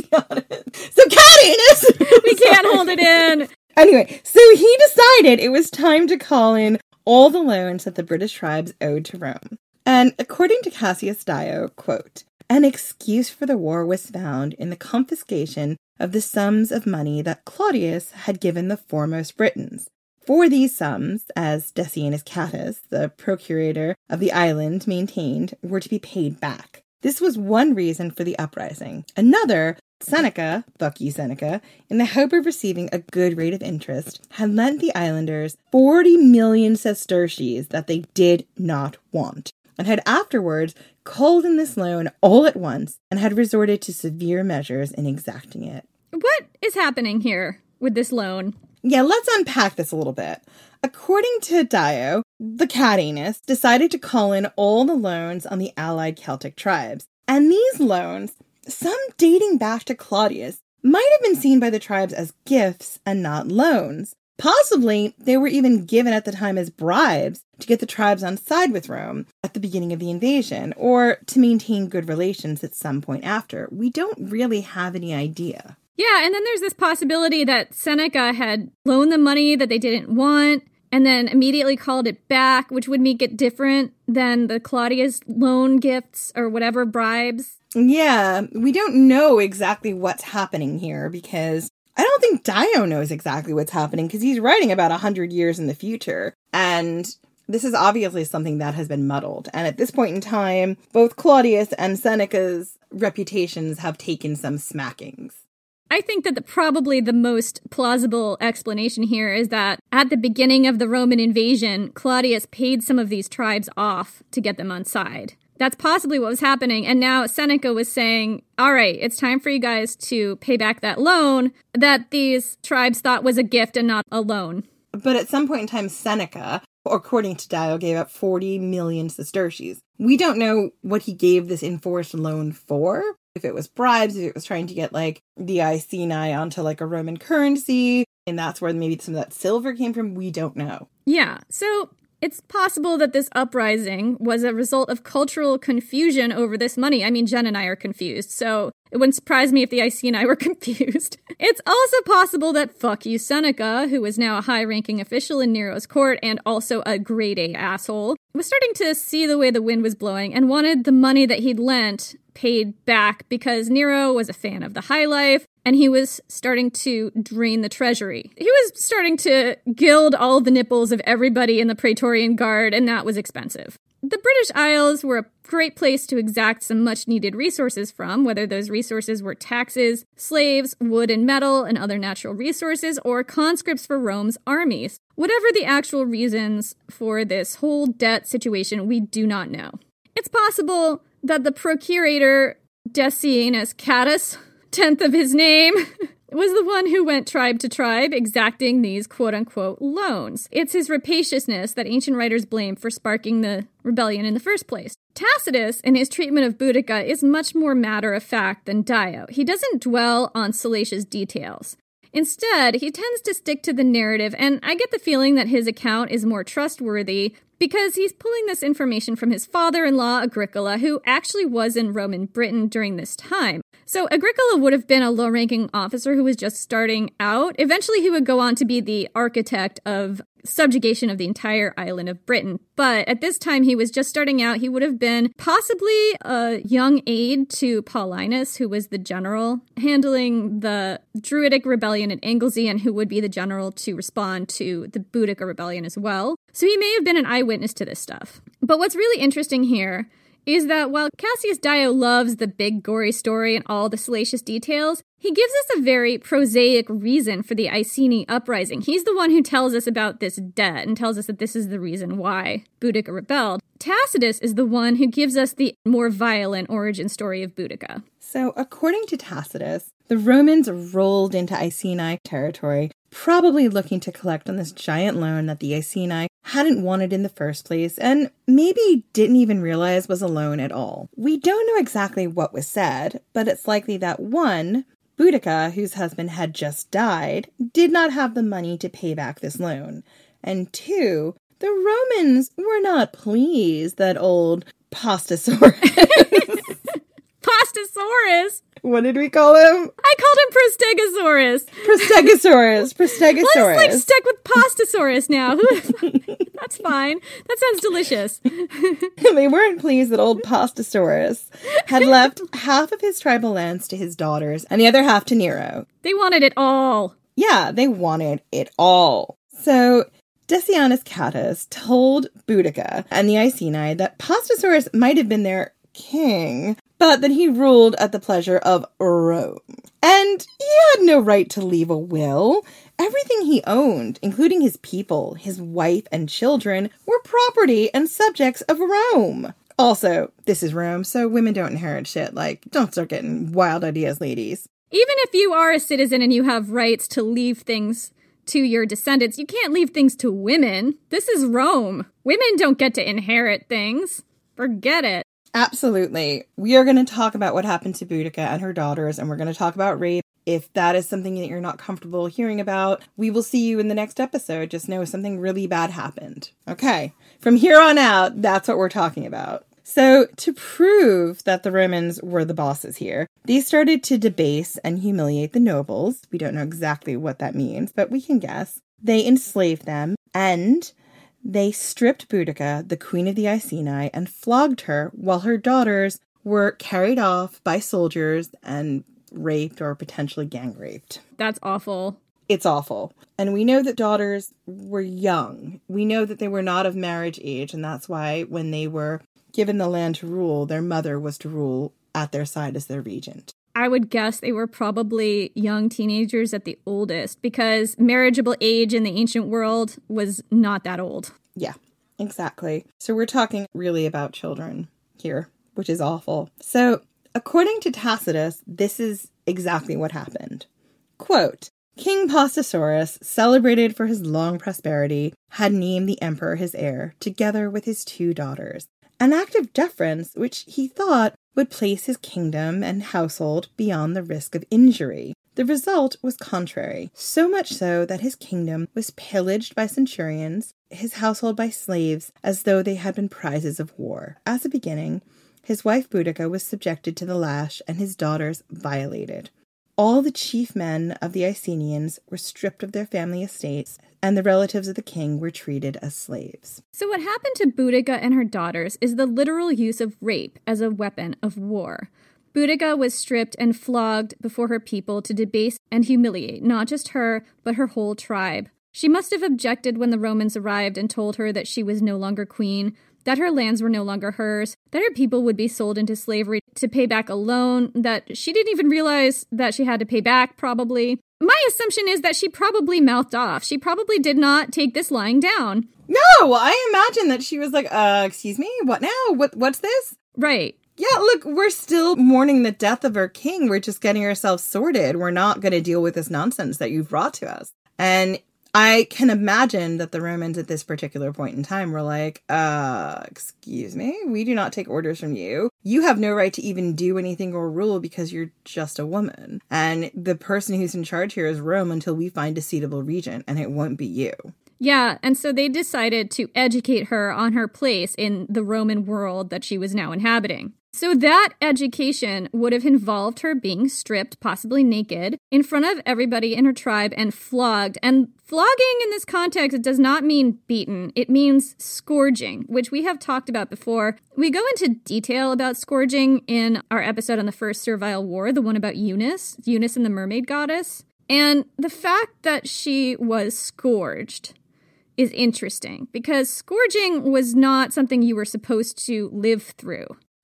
So cat anus! We can't hold it in! Anyway, so he decided it was time to call in all the loans that the British tribes owed to Rome. And according to Cassius Dio, quote, an excuse for the war was found in the confiscation of the sums of money that Claudius had given the foremost Britons. For these sums, as Decianus Catus, the procurator of the island, maintained, were to be paid back. This was one reason for the uprising. Another, Seneca, fuck you Seneca, in the hope of receiving a good rate of interest, had lent the islanders forty million sesterces that they did not want, and had afterwards called in this loan all at once and had resorted to severe measures in exacting it. What is happening here with this loan? Yeah, let's unpack this a little bit. According to Dio, the cat anus decided to call in all the loans on the allied Celtic tribes. And these loans, some dating back to Claudius, might have been seen by the tribes as gifts and not loans. Possibly, they were even given at the time as bribes to get the tribes on side with Rome at the beginning of the invasion, or to maintain good relations at some point after. We don't really have any idea. Yeah, and then there's this possibility that Seneca had loaned them money that they didn't want, and then immediately called it back, which would make it different than the Claudius loan gifts or whatever bribes. Yeah, we don't know exactly what's happening here because I don't think Dio knows exactly what's happening because he's writing about one hundred years in the future. And this is obviously something that has been muddled. And at this point in time, both Claudius and Seneca's reputations have taken some smackings. I think that the, probably the most plausible explanation here is that at the beginning of the Roman invasion, Claudius paid some of these tribes off to get them on side. That's possibly what was happening. And now Seneca was saying, all right, it's time for you guys to pay back that loan that these tribes thought was a gift and not a loan. But at some point in time, Seneca, according to Dio, gave up forty million sesterces. We don't know what he gave this enforced loan for. If it was bribes, if it was trying to get, like, the Iceni onto, like, a Roman currency, and that's where maybe some of that silver came from, we don't know. Yeah, so it's possible that this uprising was a result of cultural confusion over this money. I mean, Jen and I are confused, so it wouldn't surprise me if the Iceni were confused. It's also possible that fuck you Seneca, who is now a high-ranking official in Nero's court and also a grade-A asshole, was starting to see the way the wind was blowing and wanted the money that he'd lent paid back because Nero was a fan of the high life and he was starting to drain the treasury. He was starting to gild all the nipples of everybody in the Praetorian Guard, and that was expensive. The British Isles were a great place to exact some much-needed resources from, whether those resources were taxes, slaves, wood and metal, and other natural resources, or conscripts for Rome's armies. Whatever the actual reasons for this whole debt situation, we do not know. It's possible that the procurator Decianus Catus, tenth of his name, was the one who went tribe to tribe exacting these quote-unquote loans. It's his rapaciousness that ancient writers blame for sparking the rebellion in the first place. Tacitus, in his treatment of Boudica, is much more matter-of-fact than Dio. He doesn't dwell on salacious details. Instead, he tends to stick to the narrative, and I get the feeling that his account is more trustworthy because he's pulling this information from his father-in-law, Agricola, who actually was in Roman Britain during this time. So Agricola would have been a low-ranking officer who was just starting out. Eventually, he would go on to be the architect of subjugation of the entire island of Britain. But at this time, he was just starting out. He would have been possibly a young aide to Paulinus, who was the general handling the Druidic rebellion at Anglesey and who would be the general to respond to the Boudica rebellion as well. So he may have been an eyewitness to this stuff. But what's really interesting here is that while Cassius Dio loves the big gory story and all the salacious details, he gives us a very prosaic reason for the Iceni uprising. He's the one who tells us about this debt and tells us that this is the reason why Boudica rebelled. Tacitus is the one who gives us the more violent origin story of Boudica. So, according to Tacitus, the Romans rolled into Iceni territory, probably looking to collect on this giant loan that the Iceni hadn't wanted in the first place, and maybe didn't even realize was a loan at all. We don't know exactly what was said, but it's likely that one, Boudica, whose husband had just died, did not have the money to pay back this loan. And two, the Romans were not pleased that old Pastosaurus... Pastosaurus? What did we call him? I called him Prostegosaurus. Prostegosaurus. Prostegosaurus. Let's like stick with Pastosaurus now. That's fine. That sounds delicious. They weren't pleased that old Pastosaurus had left half of his tribal lands to his daughters and the other half to Nero. They wanted it all. Yeah, they wanted it all. So Decianus Cattus told Boudica and the Iceni that Pastosaurus might have been their king, but that he ruled at the pleasure of Rome. And he had no right to leave a will. Everything he owned, including his people, his wife, and children, were property and subjects of Rome. Also, this is Rome, so women don't inherit shit. Like, don't start getting wild ideas, ladies. Even if you are a citizen and you have rights to leave things to your descendants, you can't leave things to women. This is Rome. Women don't get to inherit things. Forget it. Absolutely. We are going to talk about what happened to Boudica and her daughters, and we're going to talk about rape. If that is something that you're not comfortable hearing about, we will see you in the next episode. Just know something really bad happened. Okay. From here on out, that's what we're talking about. So, to prove that the Romans were the bosses here, they started to debase and humiliate the nobles. We don't know exactly what that means, but we can guess. They enslaved them, and they stripped Boudica, the queen of the Iceni, and flogged her while her daughters were carried off by soldiers and raped or potentially gang raped. That's awful. It's awful. And we know that daughters were young. We know that they were not of marriage age, and that's why when they were given the land to rule, their mother was to rule at their side as their regent. I would guess they were probably young teenagers at the oldest, because marriageable age in the ancient world was not that old. Yeah, exactly. So we're talking really about children here, which is awful. So according to Tacitus, this is exactly what happened. Quote, King Pastosaurus, celebrated for his long prosperity, had named the emperor his heir, together with his two daughters. An act of deference which he thought would place his kingdom and household beyond the risk of injury. The result was contrary, so much so that his kingdom was pillaged by centurions, his household by slaves, as though they had been prizes of war. As a beginning, his wife Boudica was subjected to the lash and his daughters violated. All the chief men of the Icenians were stripped of their family estates, and the relatives of the king were treated as slaves. So what happened to Boudica and her daughters is the literal use of rape as a weapon of war. Boudica was stripped and flogged before her people to debase and humiliate not just her, but her whole tribe. She must have objected when the Romans arrived and told her that she was no longer queen, that her lands were no longer hers, that her people would be sold into slavery to pay back a loan that she didn't even realize that she had to pay back, probably. My assumption is that she probably mouthed off. She probably did not take this lying down. No, I imagine that she was like, uh, excuse me, what now? What? What's this? Right. Yeah, look, we're still mourning the death of our king. We're just getting ourselves sorted. We're not going to deal with this nonsense that you've brought to us. And I can imagine that the Romans at this particular point in time were like, uh, excuse me, we do not take orders from you. You have no right to even do anything or rule because you're just a woman. And the person who's in charge here is Rome until we find a suitable regent, and it won't be you. Yeah, and so they decided to educate her on her place in the Roman world that she was now inhabiting. So that education would have involved her being stripped, possibly naked, in front of everybody in her tribe and flogged. And flogging in this context does not mean beaten. It means scourging, which we have talked about before. We go into detail about scourging in our episode on the First Servile War, the one about Eunice, Eunice and the mermaid goddess. And the fact that she was scourged is interesting because scourging was not something you were supposed to live through.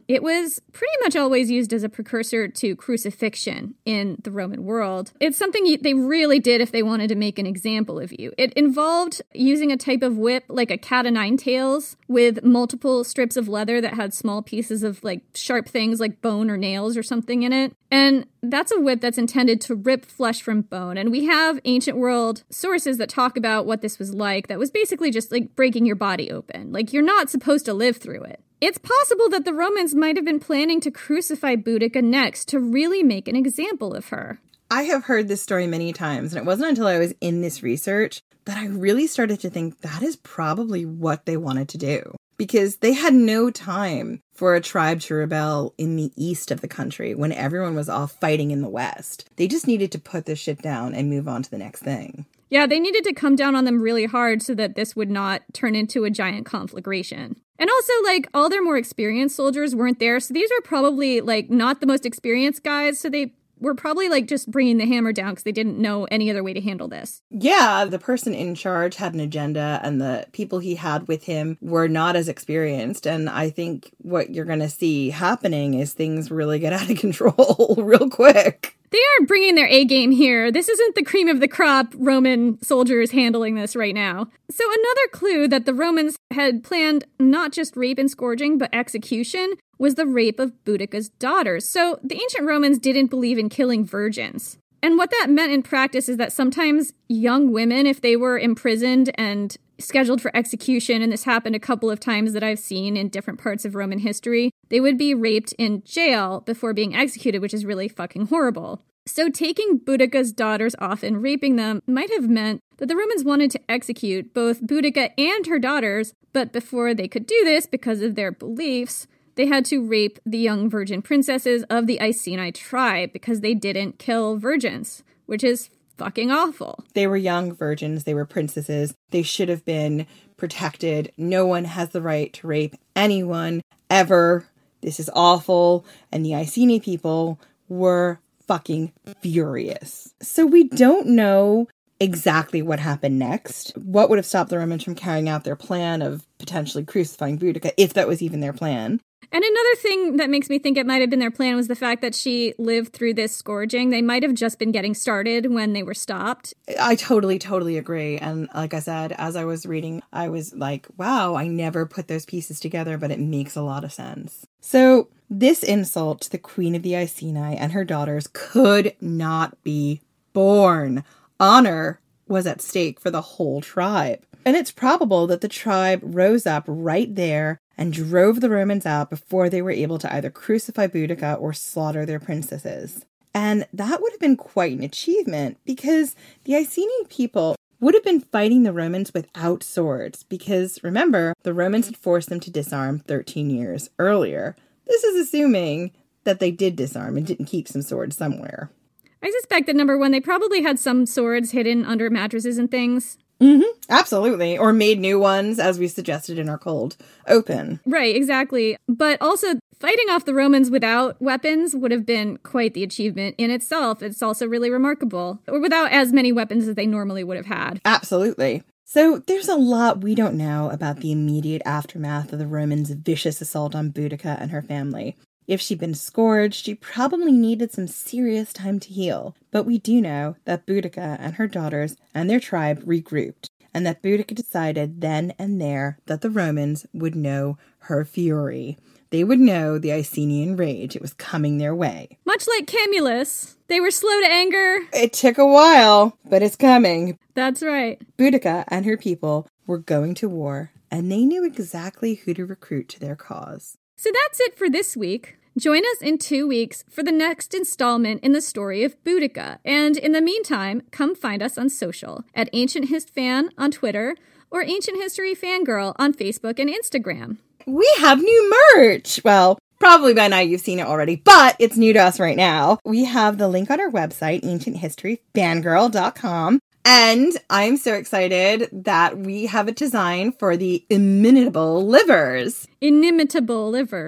It was pretty much always used as a precursor to crucifixion in the Roman world. It's something they really did if they wanted to make an example of you. It involved using a type of whip like a cat o' nine tails with multiple strips of leather that had small pieces of like sharp things like bone or nails or something in it. And that's a whip that's intended to rip flesh from bone. And we have ancient world sources that talk about what this was like. That was basically just like breaking your body open. Like you're not supposed to live through it. It's possible that the Romans might have been planning to crucify Boudica next to really make an example of her. I have heard this story many times, and it wasn't until I was in this research that I really started to think that is probably what they wanted to do. Because they had no time for a tribe to rebel in the east of the country when everyone was off fighting in the west. They just needed to put this shit down and move on to the next thing. Yeah, they needed to come down on them really hard so that this would not turn into a giant conflagration. And also, like, all their more experienced soldiers weren't there, so these were probably, like, not the most experienced guys, so they were probably, like, just bringing the hammer down because they didn't know any other way to handle this. Yeah, the person in charge had an agenda, and the people he had with him were not as experienced, and I think what you're going to see happening is things really get out of control real quick. They aren't bringing their A game here. This isn't the cream of the crop Roman soldiers handling this right now. So another clue that the Romans had planned not just rape and scourging, but execution was the rape of Boudica's daughters. So the ancient Romans didn't believe in killing virgins. And what that meant in practice is that sometimes young women, if they were imprisoned and scheduled for execution, and this happened a couple of times that I've seen in different parts of Roman history, they would be raped in jail before being executed, which is really fucking horrible. So taking Boudica's daughters off and raping them might have meant that the Romans wanted to execute both Boudica and her daughters, but before they could do this, because of their beliefs, they had to rape the young virgin princesses of the Iceni tribe because they didn't kill virgins, which is fucking awful. They were young virgins. They were princesses. They should have been protected. No one has the right to rape anyone ever. This is awful. And the Iceni people were fucking furious. So we don't know exactly what happened next. What would have stopped the Romans from carrying out their plan of potentially crucifying Boudica, if that was even their plan? And another thing that makes me think it might have been their plan was the fact that she lived through this scourging. They might have just been getting started when they were stopped. I totally, totally agree. And like I said, as I was reading, I was like, wow, I never put those pieces together, but it makes a lot of sense. So this insult to the Queen of the Iceni and her daughters could not be borne. Honor was at stake for the whole tribe. And it's probable that the tribe rose up right there and drove the Romans out before they were able to either crucify Boudica or slaughter their princesses. And that would have been quite an achievement because the Iceni people would have been fighting the Romans without swords because, remember, the Romans had forced them to disarm thirteen years earlier. This is assuming that they did disarm and didn't keep some swords somewhere. I suspect that, number one, they probably had some swords hidden under mattresses and things. Mm-hmm. Absolutely. Or made new ones, as we suggested in our cold open. Right, exactly. But also, fighting off the Romans without weapons would have been quite the achievement in itself. It's also really remarkable. Or without as many weapons as they normally would have had. Absolutely. So there's a lot we don't know about the immediate aftermath of the Romans' vicious assault on Boudica and her family. If she'd been scourged, she probably needed some serious time to heal. But we do know that Boudica and her daughters and their tribe regrouped, and that Boudica decided then and there that the Romans would know her fury. They would know the Icenian rage. It was coming their way. Much like Camulus, they were slow to anger. It took a while, but it's coming. That's right. Boudica and her people were going to war, and they knew exactly who to recruit to their cause. So that's it for this week. Join us in two weeks for the next installment in the story of Boudica. And in the meantime, come find us on social at Ancient Hist Fan on Twitter or Ancient History Fangirl on Facebook and Instagram. We have new merch! Well, probably by now you've seen it already, but it's new to us right now. We have the link on our website, ancient history fangirl dot com. And I'm so excited that we have a design for the inimitable livers. Inimitable livers.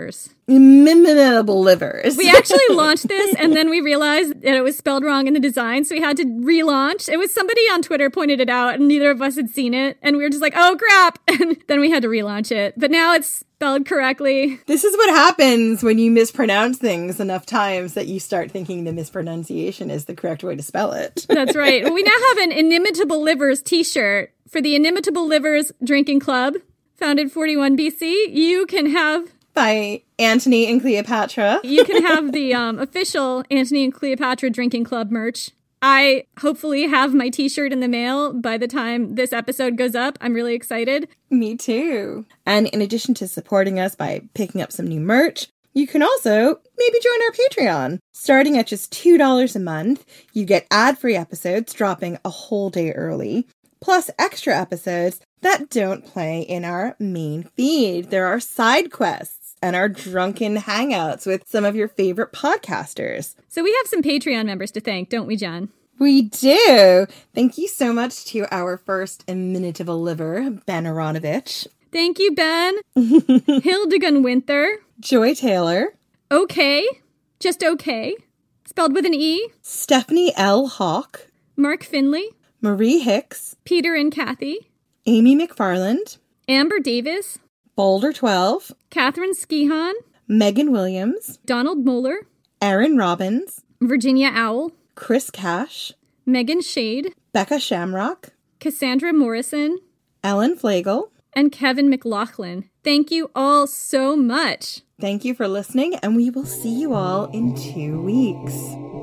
inimitable livers. We actually launched this, and then we realized that it was spelled wrong in the design, so we had to relaunch. It was somebody on Twitter pointed it out, and neither of us had seen it, and we were just like, oh, crap! And then we had to relaunch it. But now it's spelled correctly. This is what happens when you mispronounce things enough times that you start thinking the mispronunciation is the correct way to spell it. That's right. Well, we now have an Inimitable Livers t-shirt for the Inimitable Livers Drinking Club, founded forty-one B C. You can have... By Antony and Cleopatra. You can have the um, official Antony and Cleopatra Drinking Club merch. I hopefully have my t-shirt in the mail by the time this episode goes up. I'm really excited. Me too. And in addition to supporting us by picking up some new merch, you can also maybe join our Patreon. Starting at just two dollars a month, you get ad-free episodes dropping a whole day early, plus extra episodes that don't play in our main feed. There are side quests and our drunken hangouts with some of your favorite podcasters. So we have some Patreon members to thank, don't we, Jen? We do. Thank you so much to our first Inimitable Liver, Ben Aronovich. Thank you, Ben. Hildegun Winther. Joy Taylor. Okay. Just okay. Spelled with an E. Stephanie L. Hawk. Mark Finley. Marie Hicks. Peter and Kathy. Amy McFarland. Amber Davis. Boulder twelve. Catherine Skihan. Megan Williams. Donald Moeller. Aaron Robbins. Virginia Owl. Chris Cash. Megan Shade. Becca Shamrock. Cassandra Morrison. Ellen Flagel. And Kevin McLaughlin. Thank you all so much. Thank you for listening, and we will see you all in two weeks.